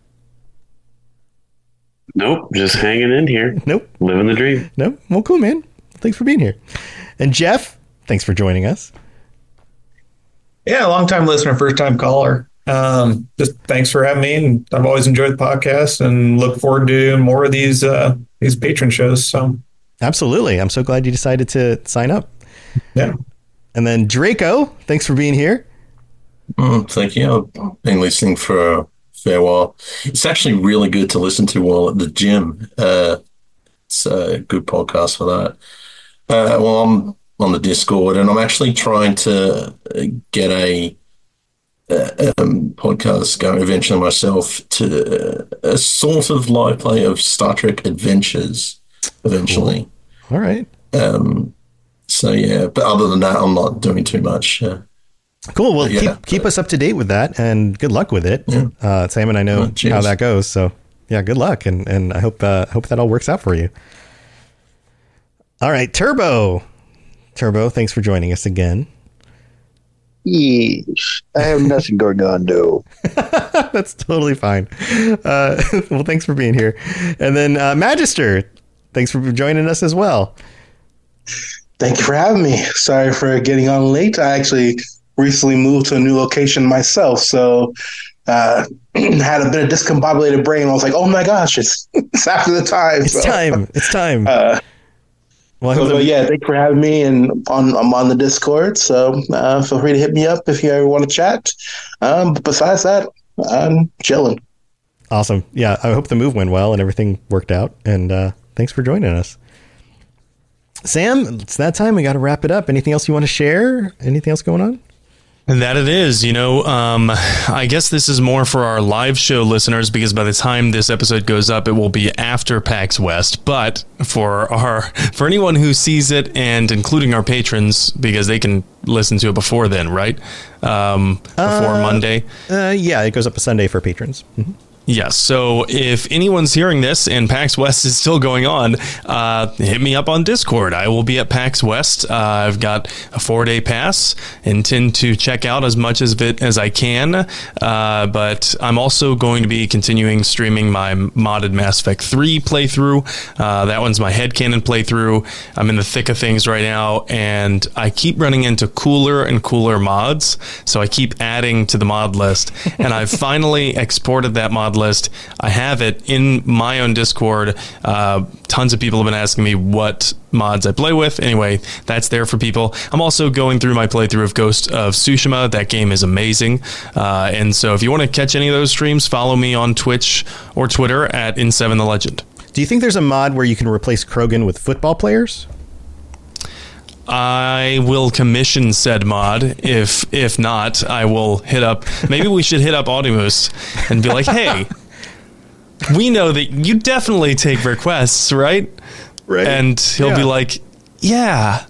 Nope, just hanging in here. Nope. Living the dream. Nope. Well, cool, man. Thanks for being here. And Jeff, thanks for joining us. Yeah, long time listener, first time caller. Um, just thanks for having me. And I've always enjoyed the podcast and look forward to doing more of these uh, these patron shows. So absolutely, I'm so glad you decided to sign up. Yeah. And then Draco, thanks for being here. Mm, thank you. I've been listening for a fair while. It's actually really good to listen to while at the gym. Uh, it's a good podcast for that. Uh, well, I'm on the Discord, and I'm actually trying to get a, a um, podcast going eventually myself to a, a sort of live play of Star Trek Adventures eventually. Cool. All right. Um, so, yeah, but other than that, I'm not doing too much. Uh, cool. Well, yeah, keep, keep but, us up to date with that, and good luck with it. Yeah. Uh, Sam and I know oh, how that goes, so yeah, good luck, and, and I hope uh, hope that all works out for you. All right, Turbo. Turbo, thanks for joining us again. Yeesh. I have nothing going on, no. That's totally fine. Uh, well, thanks for being here. And then uh, Magister, thanks for joining us as well. Thank you for having me. Sorry for getting on late. I actually recently moved to a new location myself, so uh, had a bit of discombobulated brain. I was like, oh my gosh, it's, it's after the time. It's so, time. It's time. Uh, Well, so, but yeah, thanks for having me, and on I'm on the Discord, so uh, feel free to hit me up if you ever want to chat. Um, but besides that, I'm chilling. Awesome. Yeah, I hope the move went well and everything worked out. And uh, thanks for joining us, Sam. It's that time. We got to wrap it up. Anything else you want to share? Anything else going on? And that it is, you know, um, I guess this is more for our live show listeners because by the time this episode goes up, it will be after PAX West. But for our for anyone who sees it, and including our patrons, because they can listen to it before then, right? Um, before uh, Monday. Uh, yeah, it goes up a Sunday for patrons. Mm-hmm. Yes. So if anyone's hearing this and PAX West is still going on, uh, hit me up on Discord. I will be at PAX West. Uh, I've got a four-day pass. Intend to check out as much of it as I can. Uh, but I'm also going to be continuing streaming my modded Mass Effect three playthrough. Uh, that one's my headcanon playthrough. I'm in the thick of things right now, and I keep running into cooler and cooler mods. So I keep adding to the mod list, and I've finally exported that mod list. I have it in my own Discord. Uh, tons of people have been asking me what mods I play with. Anyway, that's there for people. I'm also going through my playthrough of Ghost of Tsushima. That game is amazing. Uh, and so if you want to catch any of those streams, follow me on Twitch or Twitter at N seven the Legend. Do you think there's a mod where you can replace Krogan with football players? I will commission said mod. If if not, I will hit up. Maybe we should hit up Audimus and be like, hey, we know that you definitely take requests, right? Right. And he'll Yeah. be like, yeah.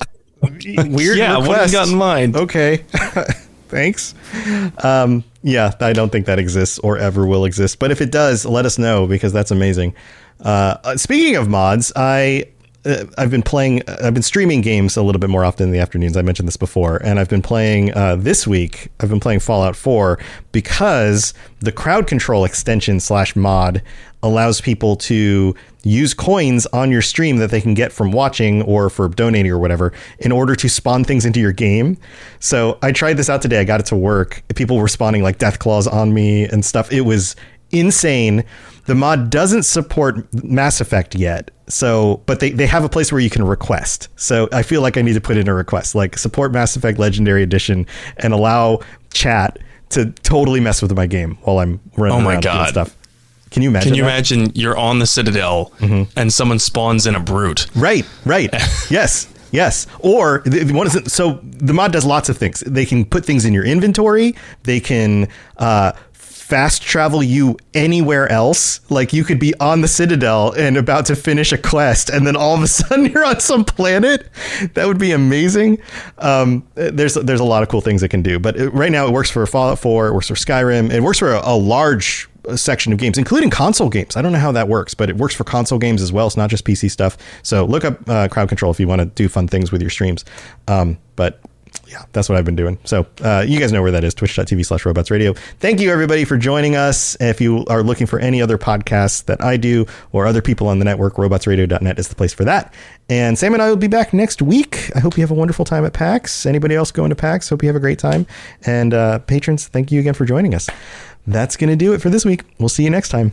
Weird yeah, request. what have you got in mind? Okay. Thanks. Um, yeah, I don't think that exists or ever will exist. But if it does, let us know, because that's amazing. Uh, speaking of mods, I... Uh, I've been playing, I've been streaming games a little bit more often in the afternoons. I mentioned this before, and I've been playing uh, this week. I've been playing Fallout four because the crowd control extension slash mod allows people to use coins on your stream that they can get from watching or for donating or whatever in order to spawn things into your game. So I tried this out today. I got it to work. People were spawning like death claws on me and stuff. It was insane. The mod doesn't support Mass Effect yet. So, but they, they have a place where you can request. So I feel like I need to put in a request, like support Mass Effect Legendary Edition and allow chat to totally mess with my game while I'm running Oh my around doing God. stuff. Can you imagine? Can you that? imagine you're on the Citadel and someone spawns in a brute? Right, right. Yes. Yes. Or the, the one is so the mod does lots of things. They can put things in your inventory. They can uh, fast travel you anywhere else. Like you could be on the Citadel and about to finish a quest, and then all of a sudden you're on some planet. That would be amazing. Um, there's there's a lot of cool things it can do. But it, right now it works for Fallout four. It works for Skyrim. It works for a, a large section of games, including console games. I don't know how that works, but it works for console games as well. It's not just P C stuff. So look up uh, crowd control if you want to do fun things with your streams. Um, but yeah, that's what I've been doing. So uh, you guys know where that is, twitch.tv slash robots radio. Thank you, everybody, for joining us. If you are looking for any other podcasts that I do or other people on the network, robots radio dot net is the place for that. And Sam and I will be back next week. I hope you have a wonderful time at PAX. Anybody else going to PAX? Hope you have a great time. And uh, patrons, thank you again for joining us. That's going to do it for this week. We'll see you next time.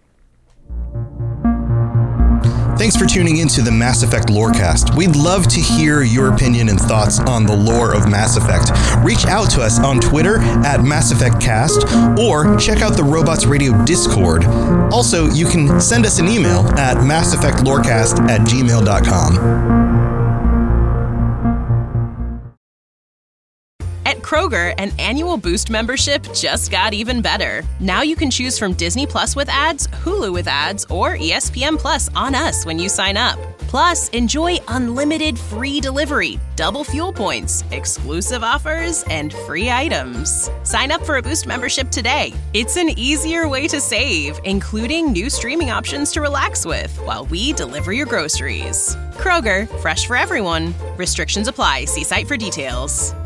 Thanks for tuning into the Mass Effect Lorecast. We'd love to hear your opinion and thoughts on the lore of Mass Effect. Reach out to us on Twitter at Mass Effect Cast or check out the Robots Radio Discord. Also, you can send us an email at mass effect lorecast at gmail dot com. At Kroger, an annual Boost membership just got even better. Now you can choose from Disney Plus with ads, Hulu with ads, or E S P N Plus on us when you sign up. Plus, enjoy unlimited free delivery, double fuel points, exclusive offers, and free items. Sign up for a Boost membership today. It's an easier way to save, including new streaming options to relax with while we deliver your groceries. Kroger, fresh for everyone. Restrictions apply. See site for details.